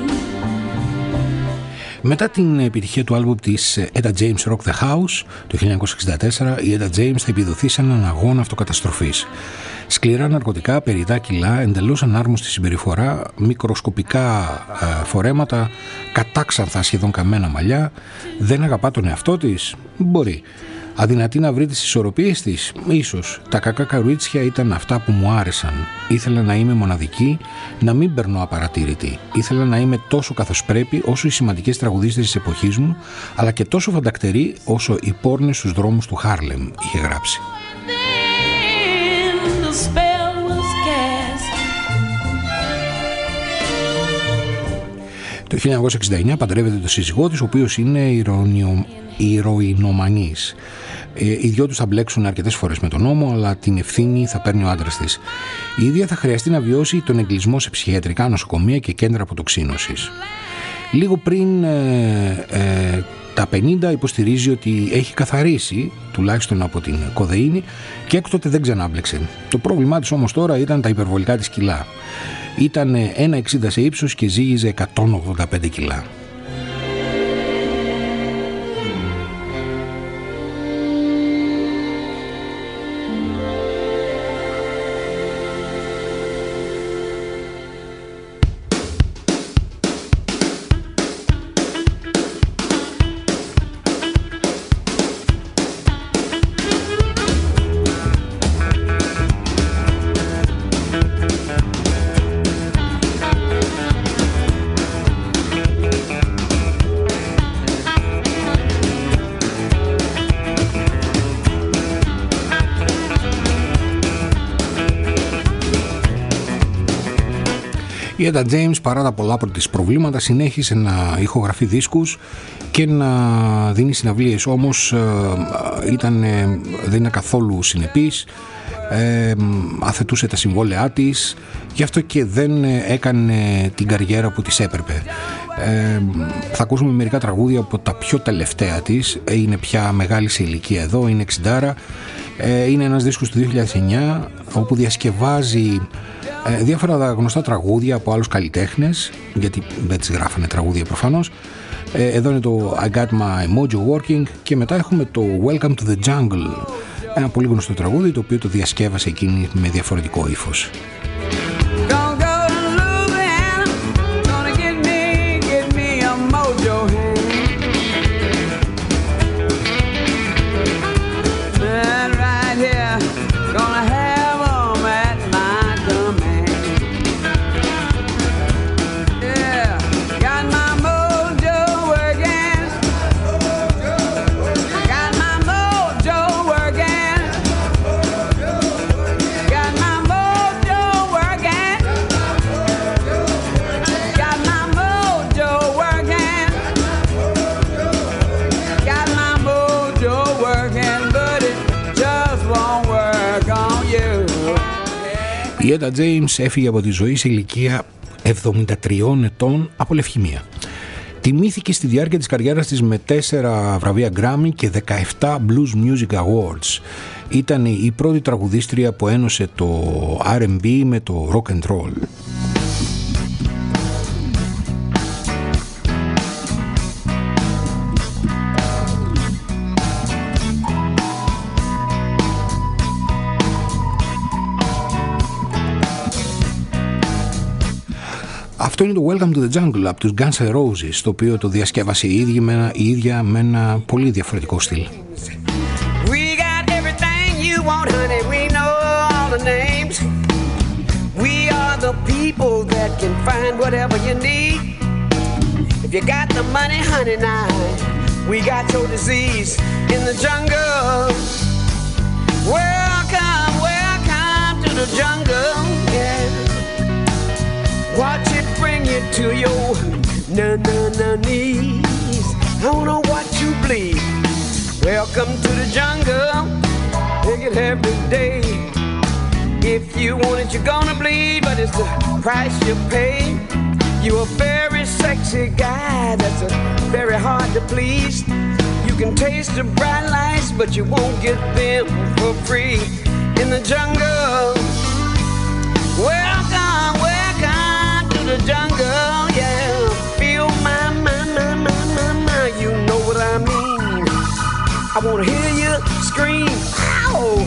Μετά την επιτυχία του άλμπουμ της Etta James Rock the House το 1964, η Etta James θα επιδοθεί σε έναν αγώνα αυτοκαταστροφής. Σκληρά ναρκωτικά, περιτά κιλά, εντελώς ανάρμοστη συμπεριφορά, μικροσκοπικά φορέματα, κατάξαρθα σχεδόν καμένα μαλλιά. Δεν αγαπά τον εαυτό της? Μπορεί. Αδυνατή να βρει τις ισορροπίες της? Ίσως. Τα κακά καρουίτσια ήταν αυτά που μου άρεσαν. Ήθελα να είμαι μοναδική, να μην περνώ απαρατήρητη. Ήθελα να είμαι τόσο καθώς πρέπει όσο οι σημαντικές τραγουδίστες της εποχής μου, αλλά και τόσο φαντακτερή όσο οι πόρνες στους δρόμους του Χάρλεμ, είχε γράψει. Το 1969 παντρεύεται τον σύζυγό της, ο οποίος είναι ηρωινομανής. Οι δυο τους θα μπλέξουν αρκετές φορές με τον νόμο, αλλά την ευθύνη θα παίρνει ο άντρας της. Η ίδια θα χρειαστεί να βιώσει τον εγκλισμό σε ψυχιατρικά νοσοκομεία και κέντρα αποτοξίνωσης. Λίγο πριν τα 50 υποστηρίζει ότι έχει καθαρίσει, τουλάχιστον από την κοδεΐνη, και έκτοτε δεν ξανάμπλεξε. Το πρόβλημά της όμως τώρα ήταν τα υπερβολικά της κιλά. Ήταν 1,60 σε ύψος και ζύγιζε 185 κιλά. Η Etta James, παρά τα πολλά της προβλήματα, συνέχισε να ηχογραφεί δίσκους και να δίνει συναυλίες, όμως δεν είναι καθόλου συνεπής, αθετούσε τα συμβόλαιά της, γι' αυτό και δεν έκανε την καριέρα που της έπρεπε. Θα ακούσουμε μερικά τραγούδια από τα πιο τελευταία της. Είναι πια μεγάλη σε ηλικία εδώ, είναι 60. Είναι ένας δίσκος του 2009 όπου διασκευάζει διάφορα γνωστά τραγούδια από άλλους καλλιτέχνες, γιατί δεν τις γράφανε τραγούδια προφανώς. Εδώ είναι το I Got My Mojo Working και μετά έχουμε το Welcome to the Jungle, ένα πολύ γνωστό τραγούδι το οποίο το διασκεύασε εκείνη με διαφορετικό ύφος. Η Etta James έφυγε από τη ζωή σε ηλικία 73 ετών από λευχημία. Τιμήθηκε στη διάρκεια της καριέρας της με 4 βραβεία Grammy και 17 Blues Music Awards. Ήταν η πρώτη τραγουδίστρια που ένωσε το R&B με το rock and roll. Αυτό είναι το Welcome to the Jungle από τους Guns N' Roses, το οποίο το διασκεύασε η ίδια με ένα πολύ διαφορετικό στυλ. We got everything you want, honey. We know all the names. We are the people that can find whatever you need. If you got the money, honey, now we got your disease in the jungle. Welcome, welcome to the jungle, yeah. Watch it bring you to your knees. I wanna watch you bleed. Welcome to the jungle. Take it every day. If you want it, you're gonna bleed, but it's the price you pay. You're a very sexy guy that's very hard to please. You can taste the bright lights, but you won't get them for free in the jungle. Welcome, welcome to the jungle, yeah. Feel my, you know what I mean. I wanna hear you scream, ow!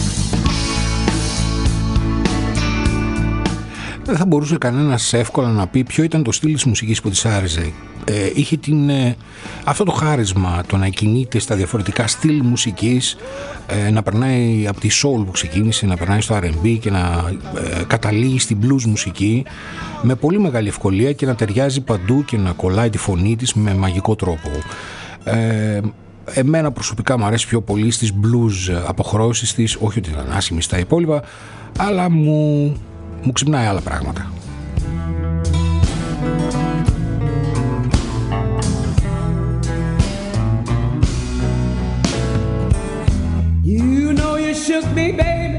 Δεν θα μπορούσε κανένας εύκολα να πει ποιο ήταν το στυλ της μουσικής που της άρεσε. Είχε αυτό το χάρισμα, το να κινείται στα διαφορετικά στυλ μουσικής, να περνάει από τη soul που ξεκίνησε, να περνάει στο R&B και να καταλήγει στην blues μουσική με πολύ μεγάλη ευκολία και να ταιριάζει παντού και να κολλάει τη φωνή της με μαγικό τρόπο. Εμένα προσωπικά μου αρέσει πιο πολύ στις blues αποχρώσεις της, όχι ότι ήταν άσχημη στα υπόλοιπα, αλλά μου ξυπνάει άλλα πράγματα. You know you shook me, baby.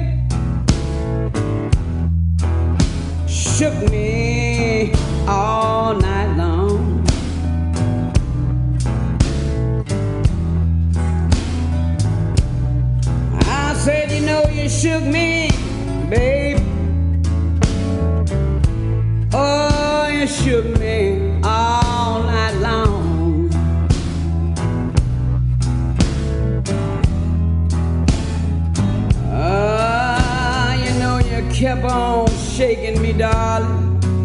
Shook me all night long. I said, you know you shook me, babe. Oh, you shook me all night long. You know you kept on shaking me, darling.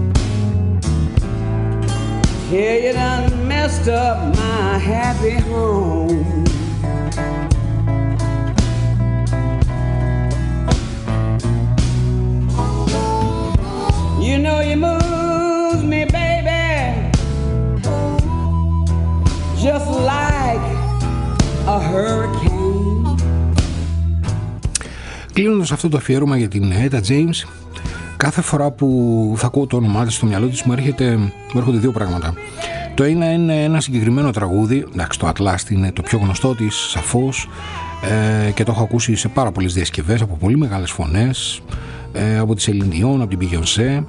Yeah, you done messed up my happy home. You know you moved me, baby, just like a hurricane. Κλείνοντας αυτό το αφιέρωμα για την Etta James, Κάθε φορά που θα ακούω το όνομά της στο μυαλό της μου έρχονται δύο πράγματα. Το ένα είναι ένα συγκεκριμένο τραγούδι, εντάξει, το At Last είναι το πιο γνωστό της σαφώς, και το έχω ακούσει σε πάρα πολλές διασκευές από πολύ μεγάλες φωνές, από τη Celine Dion, από την Beyoncé,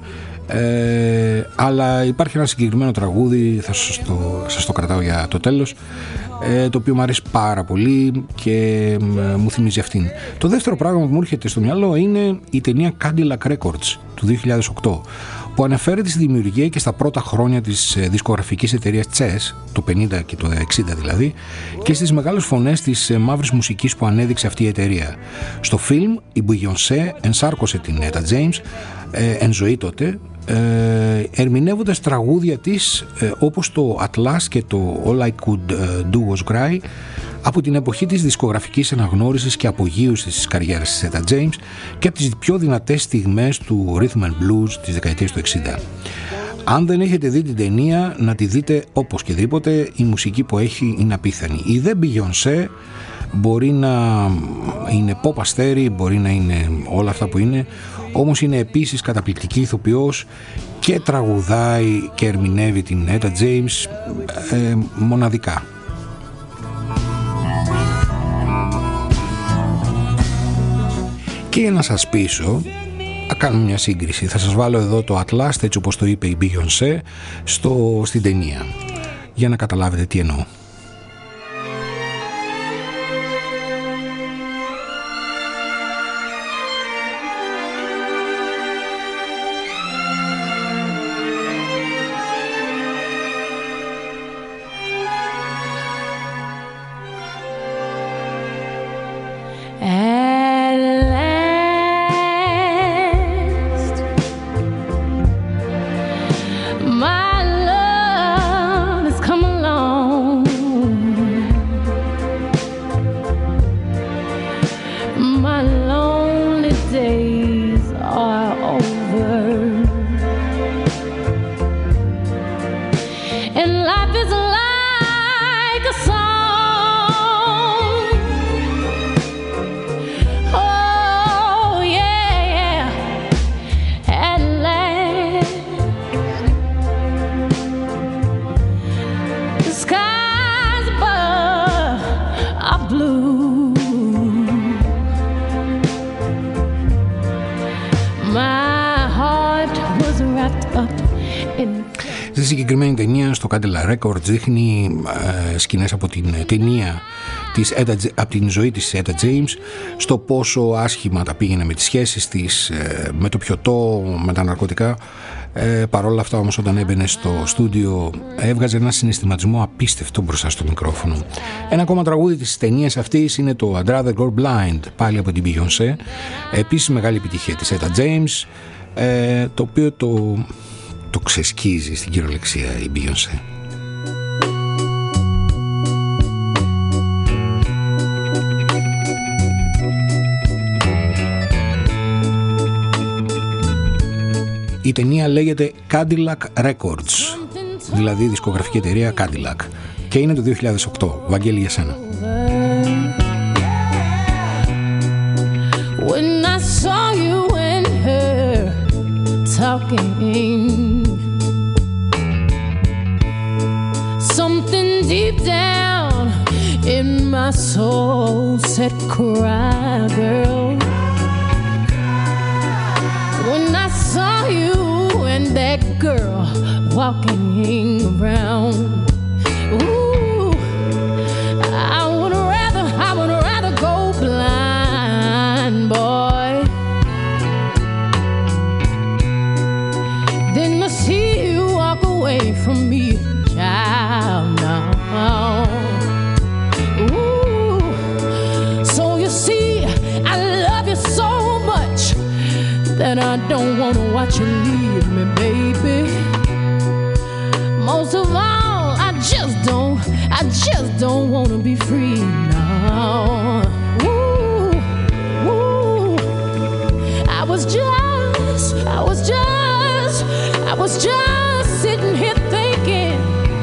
αλλά υπάρχει ένα συγκεκριμένο τραγούδι, θα σας το κρατάω για το τέλος, το οποίο μου αρέσει πάρα πολύ και μου θυμίζει αυτήν. Το δεύτερο πράγμα που μου έρχεται στο μυαλό είναι η ταινία Cadillac Records του 2008, που αναφέρεται στη δημιουργία και στα πρώτα χρόνια της δισκογραφικής εταιρείας Chess, το 50 και το 60 δηλαδή, και στις μεγάλες φωνές της μαύρης μουσικής που ανέδειξε αυτή η εταιρεία. Στο φιλμ η Beyoncé ενσάρκωσε την Etta James εν ζωή τότε, ερμηνεύοντας τραγούδια της όπως το At Last και το All I Could Do Was Cry από την εποχή της δισκογραφικής αναγνώρισης και απογείωσης της καριέρας της Etta James και από τις πιο δυνατές στιγμές του Rhythm and Blues της δεκαετίας του 60. Αν δεν έχετε δει την ταινία, να τη δείτε οπωσδήποτε, η μουσική που έχει είναι απίθανη. Η δε Beyoncé μπορεί να είναι pop αστέρι, μπορεί να είναι όλα αυτά που είναι, όμως είναι επίσης καταπληκτική ηθοποιός και τραγουδάει και ερμηνεύει την Etta James μοναδικά. Και για να σας πείσω, θα κάνουμε μια σύγκριση. Θα σας βάλω εδώ το At Last, έτσι όπως το είπε η Beyoncé στην ταινία, για να καταλάβετε τι εννοώ. Στη συγκεκριμένη ταινία στο Cadillac Records δείχνει σκηνές από την ταινία από την ζωή της Etta James, στο πόσο άσχημα τα πήγαινε με τις σχέσεις της, με το πιωτό, με τα ναρκωτικά. Παρόλα αυτά όμως, όταν έμπαινε στο στούντιο, έβγαζε ένα συναισθηματισμό απίστευτο μπροστά στο μικρόφωνο. Ένα ακόμα τραγούδι της ταινίας αυτής είναι το I'd Rather Go Blind, πάλι από την Beyoncé, επίσης μεγάλη επιτυχία της Etta James, το οποίο το ξεσκίζει στην κυριολεξία η Beyoncé. Η ταινία λέγεται Cadillac Records, δηλαδή δισκογραφική εταιρεία Cadillac, και είναι το 2008. Βαγγέλη, για σένα. When I saw you and her talking, something deep down in my soul said cry, girl. When I saw you and that girl walking around, ooh, I would rather go blind, boy, than to see you walk away from me, child. Now, ooh, so you see, I love you so much that I don't want to watch you leave me, baby. Most of all, I just don't want to be free now. Ooh, ooh, I was just sitting here thinking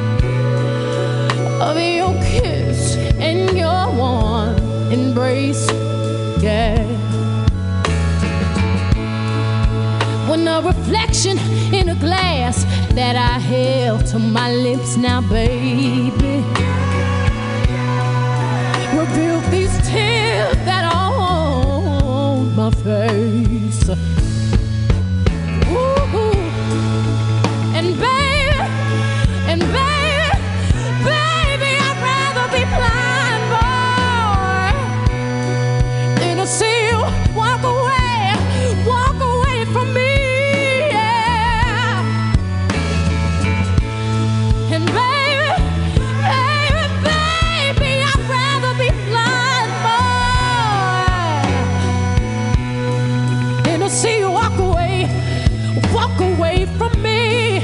of your kiss and your warm embrace, yeah. When on a reflection in a glass that I held to my lips. Now, baby, reveal these tears that are on my face. Ooh, and baby, I'd rather be blind, boy, than to see you walk away from me, yeah. And baby, I'd rather be blind, boy, than to see you walk away from me.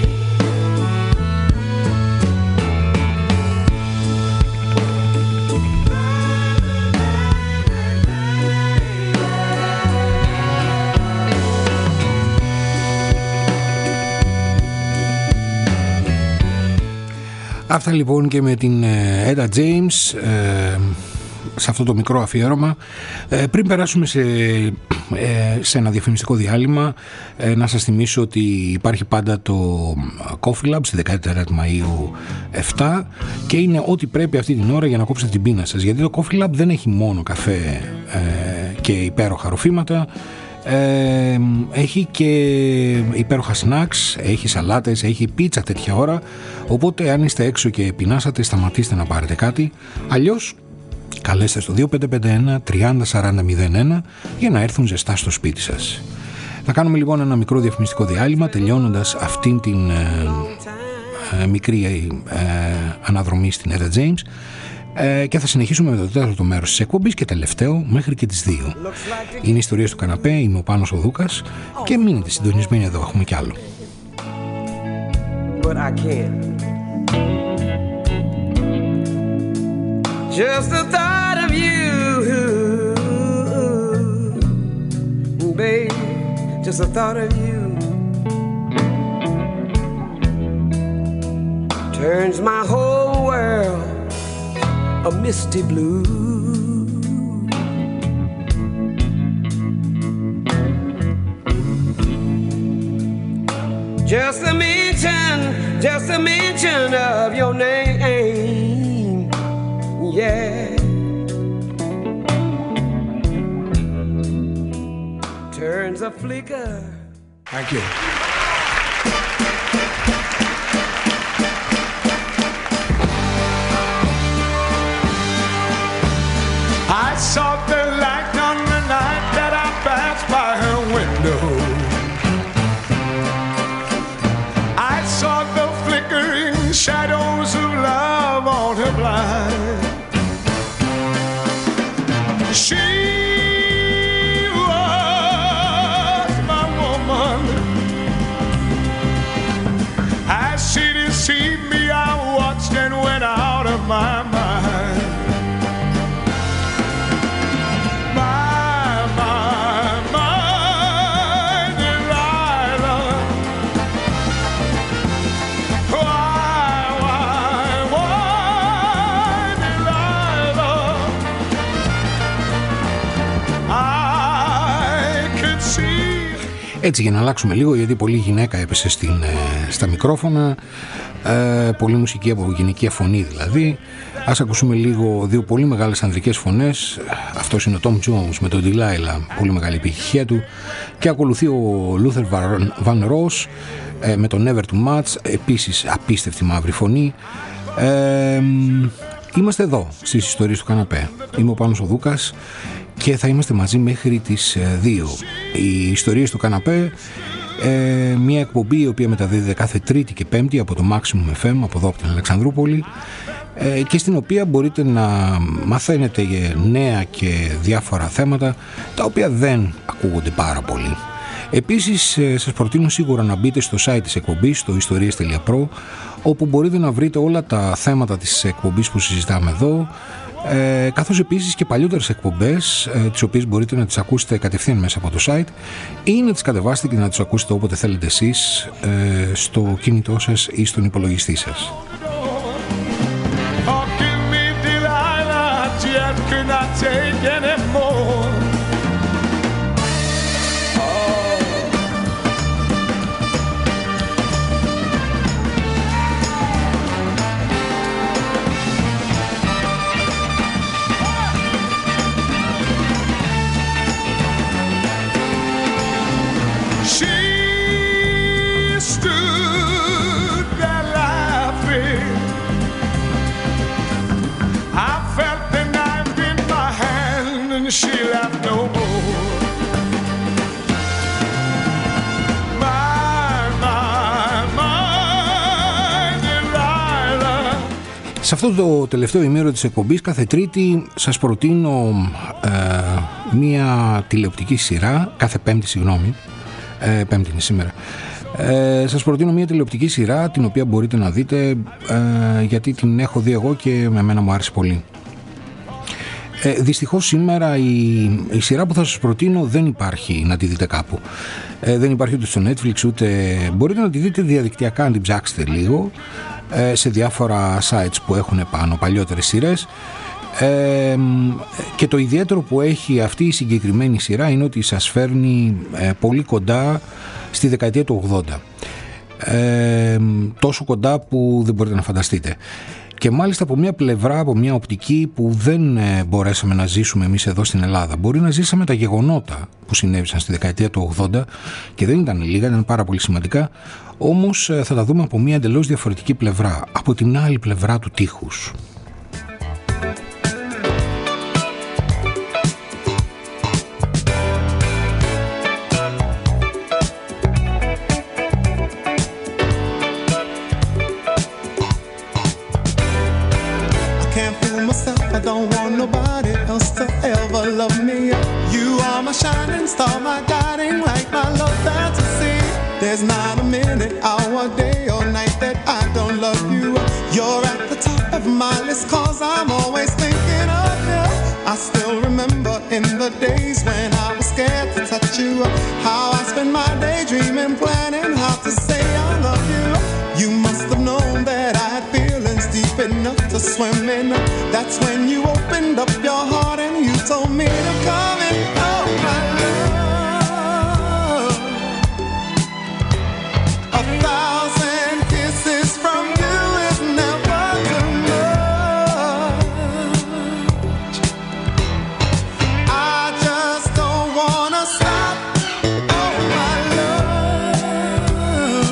Αυτά λοιπόν και με την Etta James σε αυτό το μικρό αφιέρωμα. Πριν περάσουμε σε ένα διαφημιστικό διάλειμμα, να σας θυμίσω ότι υπάρχει πάντα το Coffee Lab στη 14 Μαΐου 7 και είναι ό,τι πρέπει αυτή την ώρα για να κόψετε την πείνα σας, γιατί το Coffee Lab δεν έχει μόνο καφέ και υπέροχα ροφήματα. Έχει και υπέροχα snacks, έχει σαλάτες, έχει πίτσα τέτοια ώρα. Οπότε αν είστε έξω και πεινάσατε, σταματήστε να πάρετε κάτι. Αλλιώς καλέστε στο 2551 30 40 01 για να έρθουν ζεστά στο σπίτι σας. Θα κάνουμε λοιπόν ένα μικρό διαφημιστικό διάλειμμα, τελειώνοντας αυτήν την μικρή αναδρομή στην Etta James, και θα συνεχίσουμε με το τέταρτο μέρος της εκπομπής και τελευταίο μέχρι και τις 2. Είναι ιστορίες του καναπέ, είμαι ο Πάνος ο Δούκας και μείνετε συντονισμένοι εδώ, έχουμε κι άλλο. But I can't. Just the thought of you, babe, just the thought of you turns my whole world a misty blue. Just a mention of your name, yeah, turns a flicker. Thank you. I saw the light on the night that I passed by her window. I saw the flickering shadows of love on her blind. She was my woman. As she deceived me, I watched and went out of my mind. Έτσι για να αλλάξουμε λίγο, γιατί πολλή γυναίκα έπεσε στα μικρόφωνα, πολλή μουσική από γυναικεία φωνή δηλαδή. Ας ακούσουμε λίγο δύο πολύ μεγάλες ανδρικές φωνές. Αυτός είναι ο Tom Jones με τον Delilah, πολύ μεγάλη επιτυχία του, και ακολουθεί ο Luther Vandross με το Never Too Much, επίσης απίστευτη μαύρη φωνή. Είμαστε εδώ στις ιστορίες του καναπέ. Είμαι ο Πάνος ο Δούκας και θα είμαστε μαζί μέχρι τις 2. Οι ιστορίες του καναπέ, μια εκπομπή η οποία μεταδίδεται κάθε Τρίτη και Πέμπτη από το Maximum FM, από εδώ από την Αλεξανδρούπολη, και στην οποία μπορείτε να μαθαίνετε νέα και διάφορα θέματα τα οποία δεν ακούγονται πάρα πολύ. Επίσης σας προτείνω σίγουρα να μπείτε στο site της εκπομπής, στο histories.pro, όπου μπορείτε να βρείτε όλα τα θέματα της εκπομπής που συζητάμε εδώ, καθώς επίσης και παλιότερες εκπομπές, τις οποίες μπορείτε να τις ακούσετε κατευθείαν μέσα από το site ή να τις κατεβάσετε και να τις ακούσετε όποτε θέλετε εσείς, στο κινητό σας ή στον υπολογιστή σας. Σε αυτό το τελευταίο ημίωρο της εκπομπής, κάθε Τρίτη σας προτείνω μία τηλεοπτική σειρά, κάθε Πέμπτη, συγγνώμη, Πέμπτη είναι σήμερα. Σας προτείνω μία τηλεοπτική σειρά την οποία μπορείτε να δείτε, γιατί την έχω δει εγώ και με εμένα μου άρεσε πολύ. Δυστυχώς σήμερα η σειρά που θα σας προτείνω δεν υπάρχει να τη δείτε κάπου. Δεν υπάρχει ούτε στο Netflix, ούτε μπορείτε να τη δείτε διαδικτυακά αν την ψάξετε λίγο, σε διάφορα sites που έχουν πάνω παλιότερες σειρές. Και το ιδιαίτερο που έχει αυτή η συγκεκριμένη σειρά είναι ότι σας φέρνει πολύ κοντά στη δεκαετία του 80, τόσο κοντά που δεν μπορείτε να φανταστείτε, και μάλιστα από μια πλευρά, από μια οπτική που δεν μπορέσαμε να ζήσουμε εμείς εδώ στην Ελλάδα. Μπορεί να ζήσαμε τα γεγονότα που συνέβησαν στη δεκαετία του 80 και δεν ήταν λίγα, ήταν πάρα πολύ σημαντικά, όμως θα τα δούμε από μια εντελώς διαφορετική πλευρά, από την άλλη πλευρά του τείχους. I don't want nobody else to ever love me. You are my shining star, my guiding light, my love fantasy. There's not a minute, hour, day or night that I don't love you. You're at the top of my list 'cause I'm always thinking of you. I still remember in the days when I was scared to touch you, how I spent my day dreaming, planning how to say I love you. You must have known that I had feelings deep enough to swim in. That's when you opened up your heart and you told me to come in. Oh my love, 1,000 kisses from you is never too much. I just don't wanna stop. Oh my love,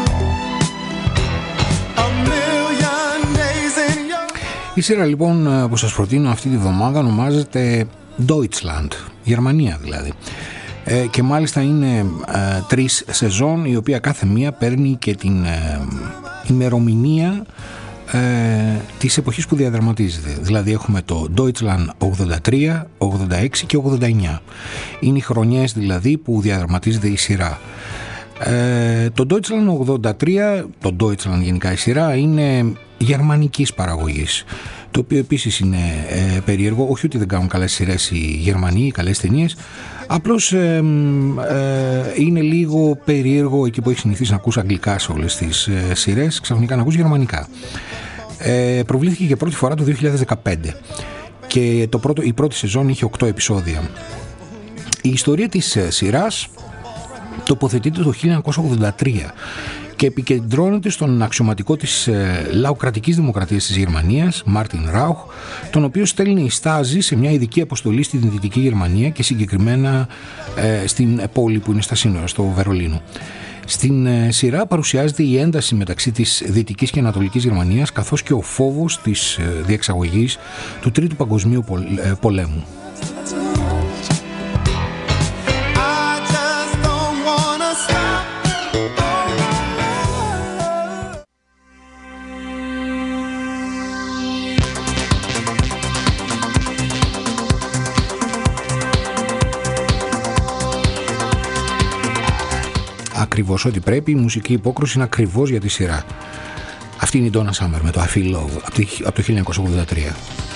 a million days in your... Η σειρά λοιπόν που σας προτείνω αυτή τη βδομάδα ονομάζεται Deutschland, Γερμανία δηλαδή, και μάλιστα είναι 3 σεζόν, η οποία κάθε μία παίρνει και την ημερομηνία της εποχής που διαδραματίζεται. Δηλαδή έχουμε το Deutschland 83, 86 και 89. Είναι οι χρονιές δηλαδή που διαδραματίζεται η σειρά. Το Deutschland 83, το Deutschland γενικά η σειρά, είναι γερμανικής παραγωγής, το οποίο επίσης είναι περίεργο. Όχι ότι δεν κάνουν καλές σειρές οι Γερμανοί, καλές ταινίες, απλώς είναι λίγο περίεργο εκεί που έχει συνηθίσει να ακούς αγγλικά σε όλες τις σειρές, ξαφνικά να ακούς γερμανικά. Προβλήθηκε για πρώτη φορά το 2015 και η πρώτη σεζόν είχε 8 επεισόδια. Η ιστορία της σειράς τοποθετείται το 1983 και επικεντρώνεται στον αξιωματικό της λαοκρατικής δημοκρατίας της Γερμανίας, Μάρτιν Ράουχ, τον οποίο στέλνει στάζι σε μια ειδική αποστολή στη Δυτική Γερμανία και συγκεκριμένα στην πόλη που είναι στα σύνορα, στο Βερολίνο. Στην σειρά παρουσιάζεται η ένταση μεταξύ της Δυτικής και Ανατολικής Γερμανίας, καθώς και ο φόβος της διεξαγωγής του Τρίτου Παγκοσμίου Πολέμου. Ακριβώς ό,τι πρέπει, η μουσική υπόκρουση είναι ακριβώς για τη σειρά. Αυτή είναι η Donna Summer με το I Feel Love από το 1983.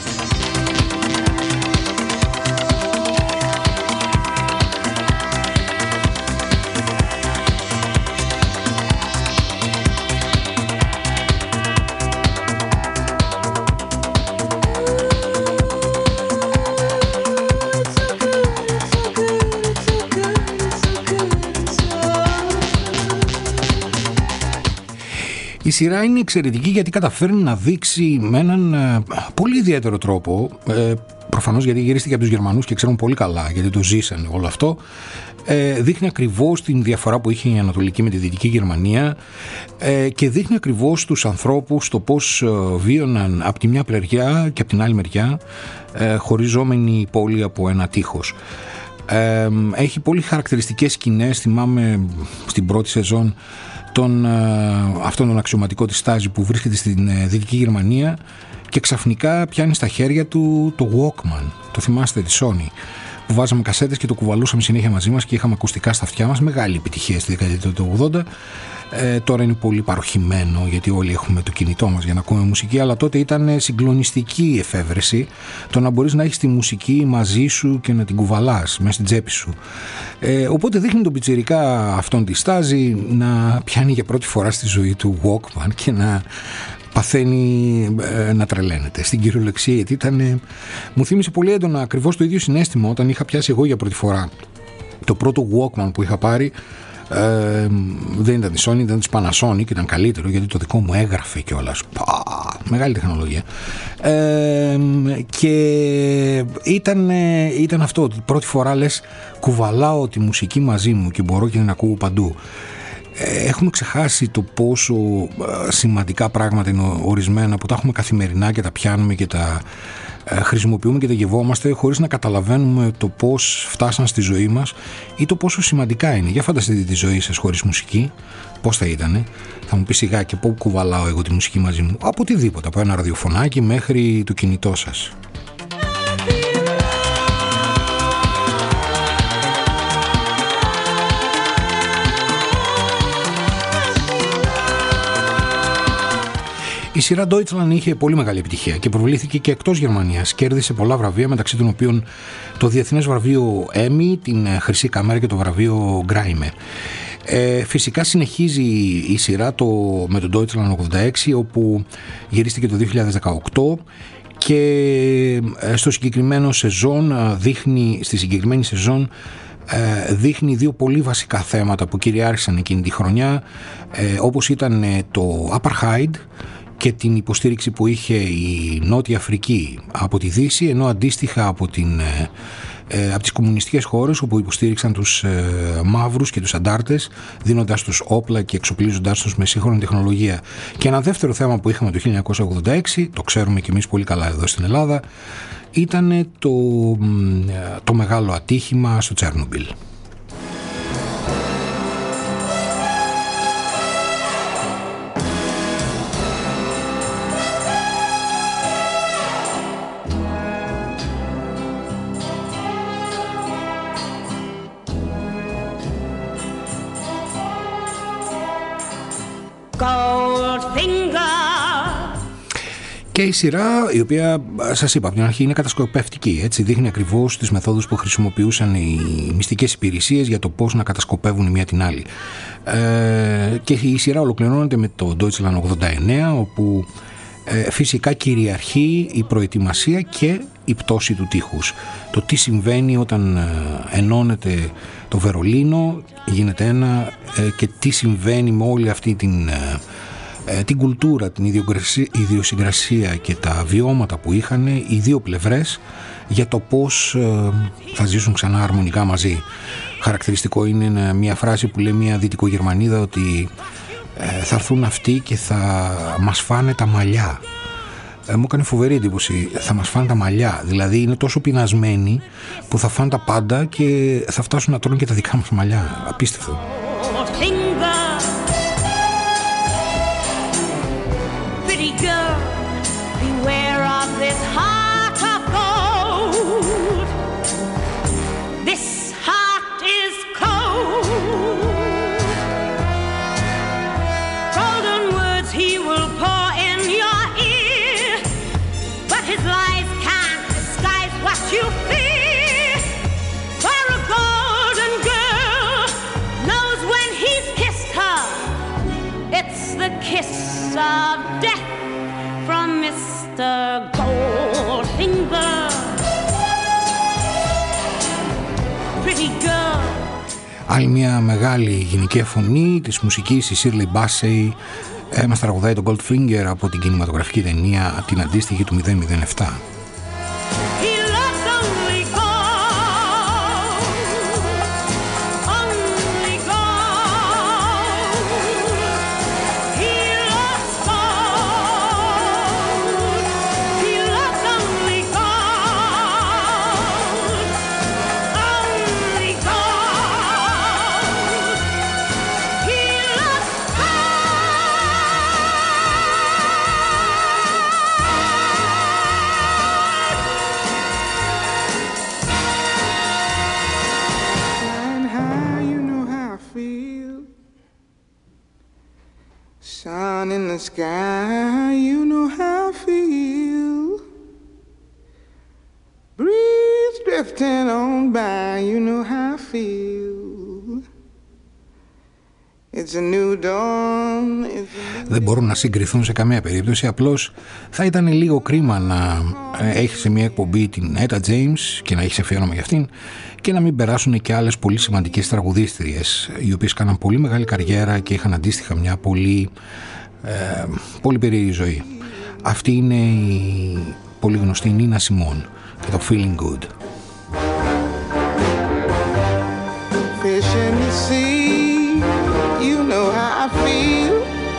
Η σειρά είναι εξαιρετική γιατί καταφέρνει να δείξει με έναν πολύ ιδιαίτερο τρόπο, προφανώς γιατί γυρίστηκε από τους Γερμανούς και ξέρουν πολύ καλά γιατί το ζήσαν όλο αυτό, δείχνει ακριβώς την διαφορά που είχε η Ανατολική με τη Δυτική Γερμανία και δείχνει ακριβώς τους ανθρώπους το πώς βίωναν από τη μια πλευριά και από την άλλη μεριά χωριζόμενη πόλη από ένα τείχος. Έχει πολύ χαρακτηριστικές σκηνές. Θυμάμαι στην πρώτη σεζόν αυτόν τον αξιωματικό της στάζι που βρίσκεται στην Δυτική Γερμανία και ξαφνικά πιάνει στα χέρια του το Walkman, το θυμάστε, τη Sony, που βάζαμε κασέτες και το κουβαλούσαμε συνέχεια μαζί μας και είχαμε ακουστικά στα αυτιά μας, μεγάλη επιτυχία στη δεκαετία του 80. Τώρα είναι πολύ παροχημένο γιατί όλοι έχουμε το κινητό μας για να ακούμε μουσική, αλλά τότε ήταν συγκλονιστική η εφεύρεση το να μπορείς να έχεις τη μουσική μαζί σου και να την κουβαλάς μέσα στην τσέπη σου. Οπότε δείχνει τον πιτσιρικά αυτόν τη στάζη να πιάνει για πρώτη φορά στη ζωή του Walkman και να παθαίνει να τρελαίνεται στην κυριολεξία, γιατί μου θύμισε πολύ έντονα ακριβώς το ίδιο συναίσθημα όταν είχα πιάσει εγώ για πρώτη φορά το πρώτο Walkman που είχα πάρει. Δεν ήταν τη Sony, ήταν της Panasonic, ήταν καλύτερο γιατί το δικό μου έγραφε κιόλας. Μεγάλη τεχνολογία. Και ήταν αυτό, πρώτη φορά λες κουβαλάω τη μουσική μαζί μου και μπορώ και να την ακούω παντού. Έχουμε ξεχάσει το πόσο σημαντικά πράγματα είναι ορισμένα που τα έχουμε καθημερινά και τα πιάνουμε και τα χρησιμοποιούμε και τα γευόμαστε χωρίς να καταλαβαίνουμε το πώς φτάσαν στη ζωή μας ή το πόσο σημαντικά είναι. Για φανταστείτε τη ζωή σας χωρίς μουσική, πώς θα ήτανε. Θα μου πει σιγά και πού κουβαλάω εγώ τη μουσική μαζί μου. Από οτιδήποτε, από ένα ραδιοφωνάκι μέχρι το κινητό σας. Η σειρά Deutschland είχε πολύ μεγάλη επιτυχία και προβλήθηκε και εκτός Γερμανίας. Κέρδισε πολλά βραβεία, μεταξύ των οποίων το διεθνές βραβείο Emmy, την Χρυσή Καμέρα και το βραβείο Grimme. Φυσικά συνεχίζει η σειρά με τον Deutschland 86, όπου γυρίστηκε το 2018 και στο συγκεκριμένο σεζόν στη συγκεκριμένη σεζόν δείχνει δύο πολύ βασικά θέματα που κυριάρχησαν εκείνη τη χρονιά, όπως ήταν το Apartheid και την υποστήριξη που είχε η Νότια Αφρική από τη Δύση, ενώ αντίστοιχα από τις κομμουνιστικές χώρες όπου υποστήριξαν τους μαύρους και τους αντάρτες, δίνοντας τους όπλα και εξοπλίζοντας τους με σύγχρονη τεχνολογία. Και ένα δεύτερο θέμα που είχαμε το 1986, το ξέρουμε και εμείς πολύ καλά εδώ στην Ελλάδα, ήταν το μεγάλο ατύχημα στο Τσέρνομπιλ. Και η σειρά, η οποία σας είπα από την αρχή είναι κατασκοπευτική, έτσι, δείχνει ακριβώς τις μεθόδους που χρησιμοποιούσαν οι μυστικές υπηρεσίες για το πώς να κατασκοπεύουν η μία την άλλη. Και η σειρά ολοκληρώνεται με το Deutschland 89, όπου φυσικά κυριαρχεί η προετοιμασία και η πτώση του τείχους. Το τι συμβαίνει όταν ενώνεται το Βερολίνο, γίνεται ένα, και τι συμβαίνει με όλη αυτή την κουλτούρα, την ιδιοσυγκρασία και τα βιώματα που είχαν οι δύο πλευρές για το πώς θα ζήσουν ξανά αρμονικά μαζί. Χαρακτηριστικό είναι μια φράση που λέει μια Δυτικογερμανίδα ότι θα έρθουν αυτοί και θα μας φάνε τα μαλλιά. Μου έκανε φοβερή εντύπωση, θα μας φάνε τα μαλλιά, δηλαδή είναι τόσο πεινασμένοι που θα φάνε τα πάντα και θα φτάσουν να τρώνε και τα δικά μας μαλλιά. Απίστευτο. Of death from Mr. Goldfinger. Pretty girl. Άλλη μια μεγάλη γυναικεία φωνή της μουσικής, η Shirley Bassey, μας τραγουδάει τον Goldfinger από την κινηματογραφική ταινία την αντίστοιχη του 007. sky, you know how I feel. Breeze drifting on by, you know how I feel. It's a new dawn. Δεν μπορούν να συγκριθούν σε καμία περίπτωση. Απλώς θα ήταν λίγο κρίμα να έχει σε μια εκπομπή την Etta James και να έχει αφιέρωμα για αυτήν και να μην περάσουν και άλλες πολύ σημαντικές τραγουδίστριες οι οποίες κάναν πολύ μεγάλη καριέρα και είχαν αντίστοιχα μια πολύ περίεργη ζωή. Αυτή είναι η πολύ γνωστή Nina Simone και το Feeling Good. Fish in the sea, you know how I feel.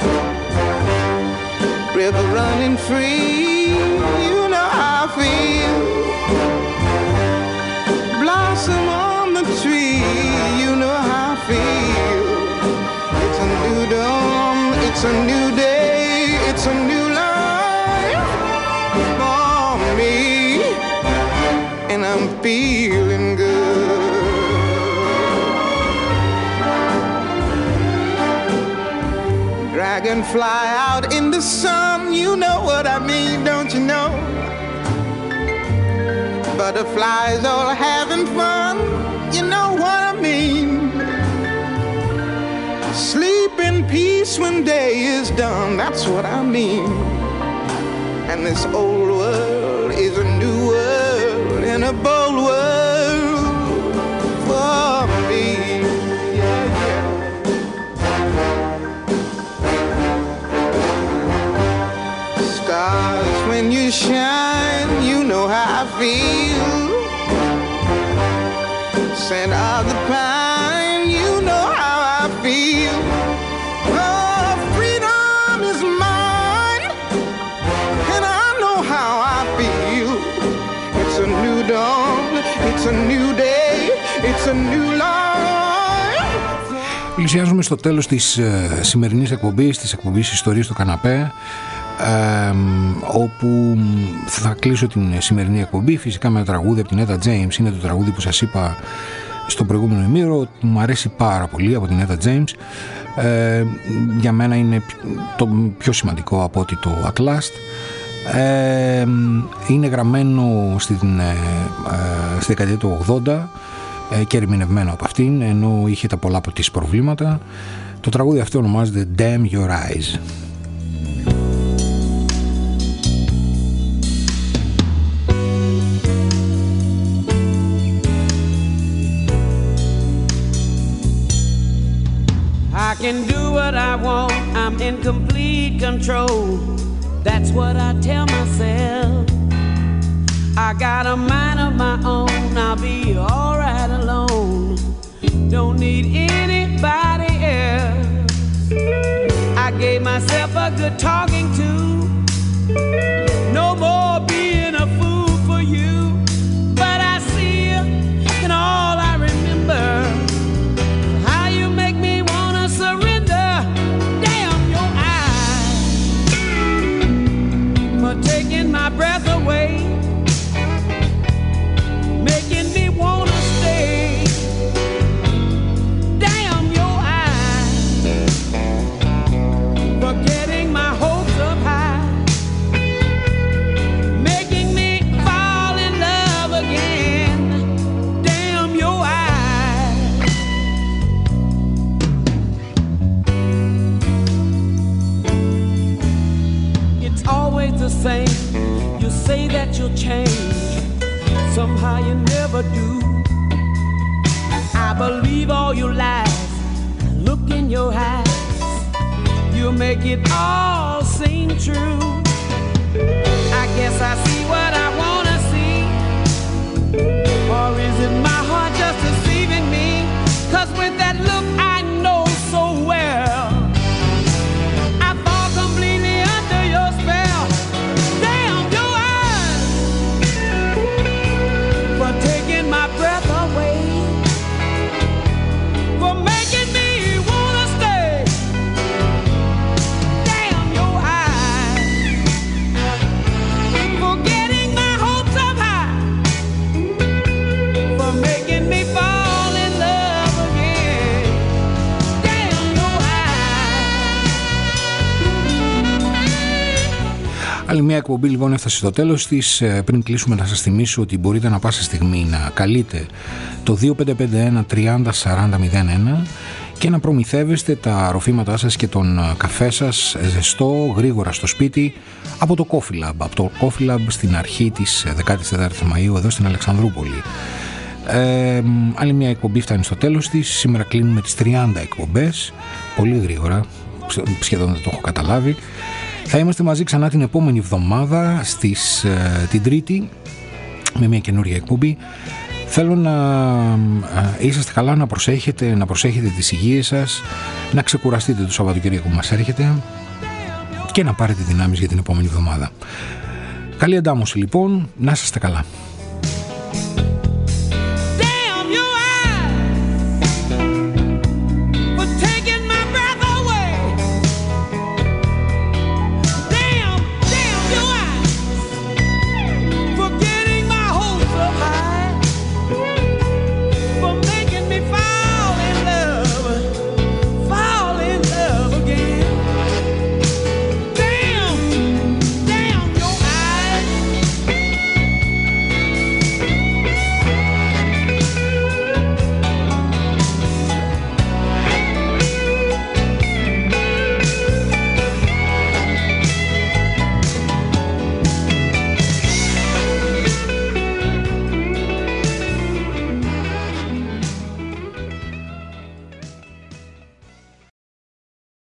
River running free, you know how I feel. Blossom on the tree, you know how I feel. It's a new dawn, it's a new day, it's a new life for me, and I'm feeling good. Dragonfly out in the sun, you know what I mean, don't you know? Butterflies all having fun, you know what I mean? Sleep in peace when day is done, that's what I mean. And this old world is a new world and a bold world for me. Stars, when you shine, you know how I feel. Scent of the pine, you know how I feel. Oh, freedom is mine, and I know how I feel. It's a new dawn, it's a new day, it's a new life. Πλησιάζουμε στο τέλος της σημερινής εκπομπής, της εκπομπής Ιστορίες στο Καναπέ, όπου θα κλείσω την σημερινή εκπομπή φυσικά με ένα τραγούδι από την Etta James. Είναι το τραγούδι που σας είπα στο προηγούμενο ημίρο, μου αρέσει πάρα πολύ, από την Etta James. Για μένα είναι το πιο σημαντικό από ότι το At Last. Είναι γραμμένο στη δεκαετία του 80 και ερμηνευμένο από αυτήν, ενώ είχε τα πολλά από τις προβλήματα. Το τραγούδι αυτό ονομάζεται Damn Your Eyes. I can do what I want, I'm in complete control. That's what I tell myself. I got a mind of my own, I'll be alright alone. Don't need anybody else. I gave myself a good talking to. No more being a fool for you. But I see you in all I remember. Taking my breath away, making me wanna stay. Damn your eyes, forgetting my hopes up high, making me fall in love again. Damn your eyes. It's always the same. You say that you'll change, somehow you never do. I believe all your lies, look in your eyes, you make it all seem true. I guess I see what I wanna see, or is it my heart just deceiving me? 'Cause with that look I know so well, I fall completely under your spell. Damn your eyes, for taking my breath away, for making me wanna stay. Damn your eyes, forget Άλλη μια εκπομπή λοιπόν έφτασε στο τέλος της. Πριν κλείσουμε να σας θυμίσω ότι μπορείτε να πάσα στιγμή να καλείτε το 2551 30 40 01 και να προμηθεύεστε τα ροφήματά σας και τον καφέ σας ζεστό, γρήγορα στο σπίτι από το Coffee Lab. Από το Coffee Lab στην αρχή της 14ης Μαΐου εδώ στην Αλεξανδρούπολη. Άλλη μια εκπομπή φτάνει στο τέλος της. Σήμερα κλείνουμε τις 30 εκπομπές. Πολύ γρήγορα, σχεδόν δεν το έχω καταλάβει. Θα είμαστε μαζί ξανά την επόμενη εβδομάδα την Τρίτη με μια καινούργια εκπομπή. Θέλω να είσαστε καλά, να προσέχετε τις υγείες σας, να ξεκουραστείτε το Σαββατοκύριακο που μας έρχεται και να πάρετε δυνάμεις για την επόμενη εβδομάδα. Καλή εντάμωση λοιπόν, να είσαστε καλά.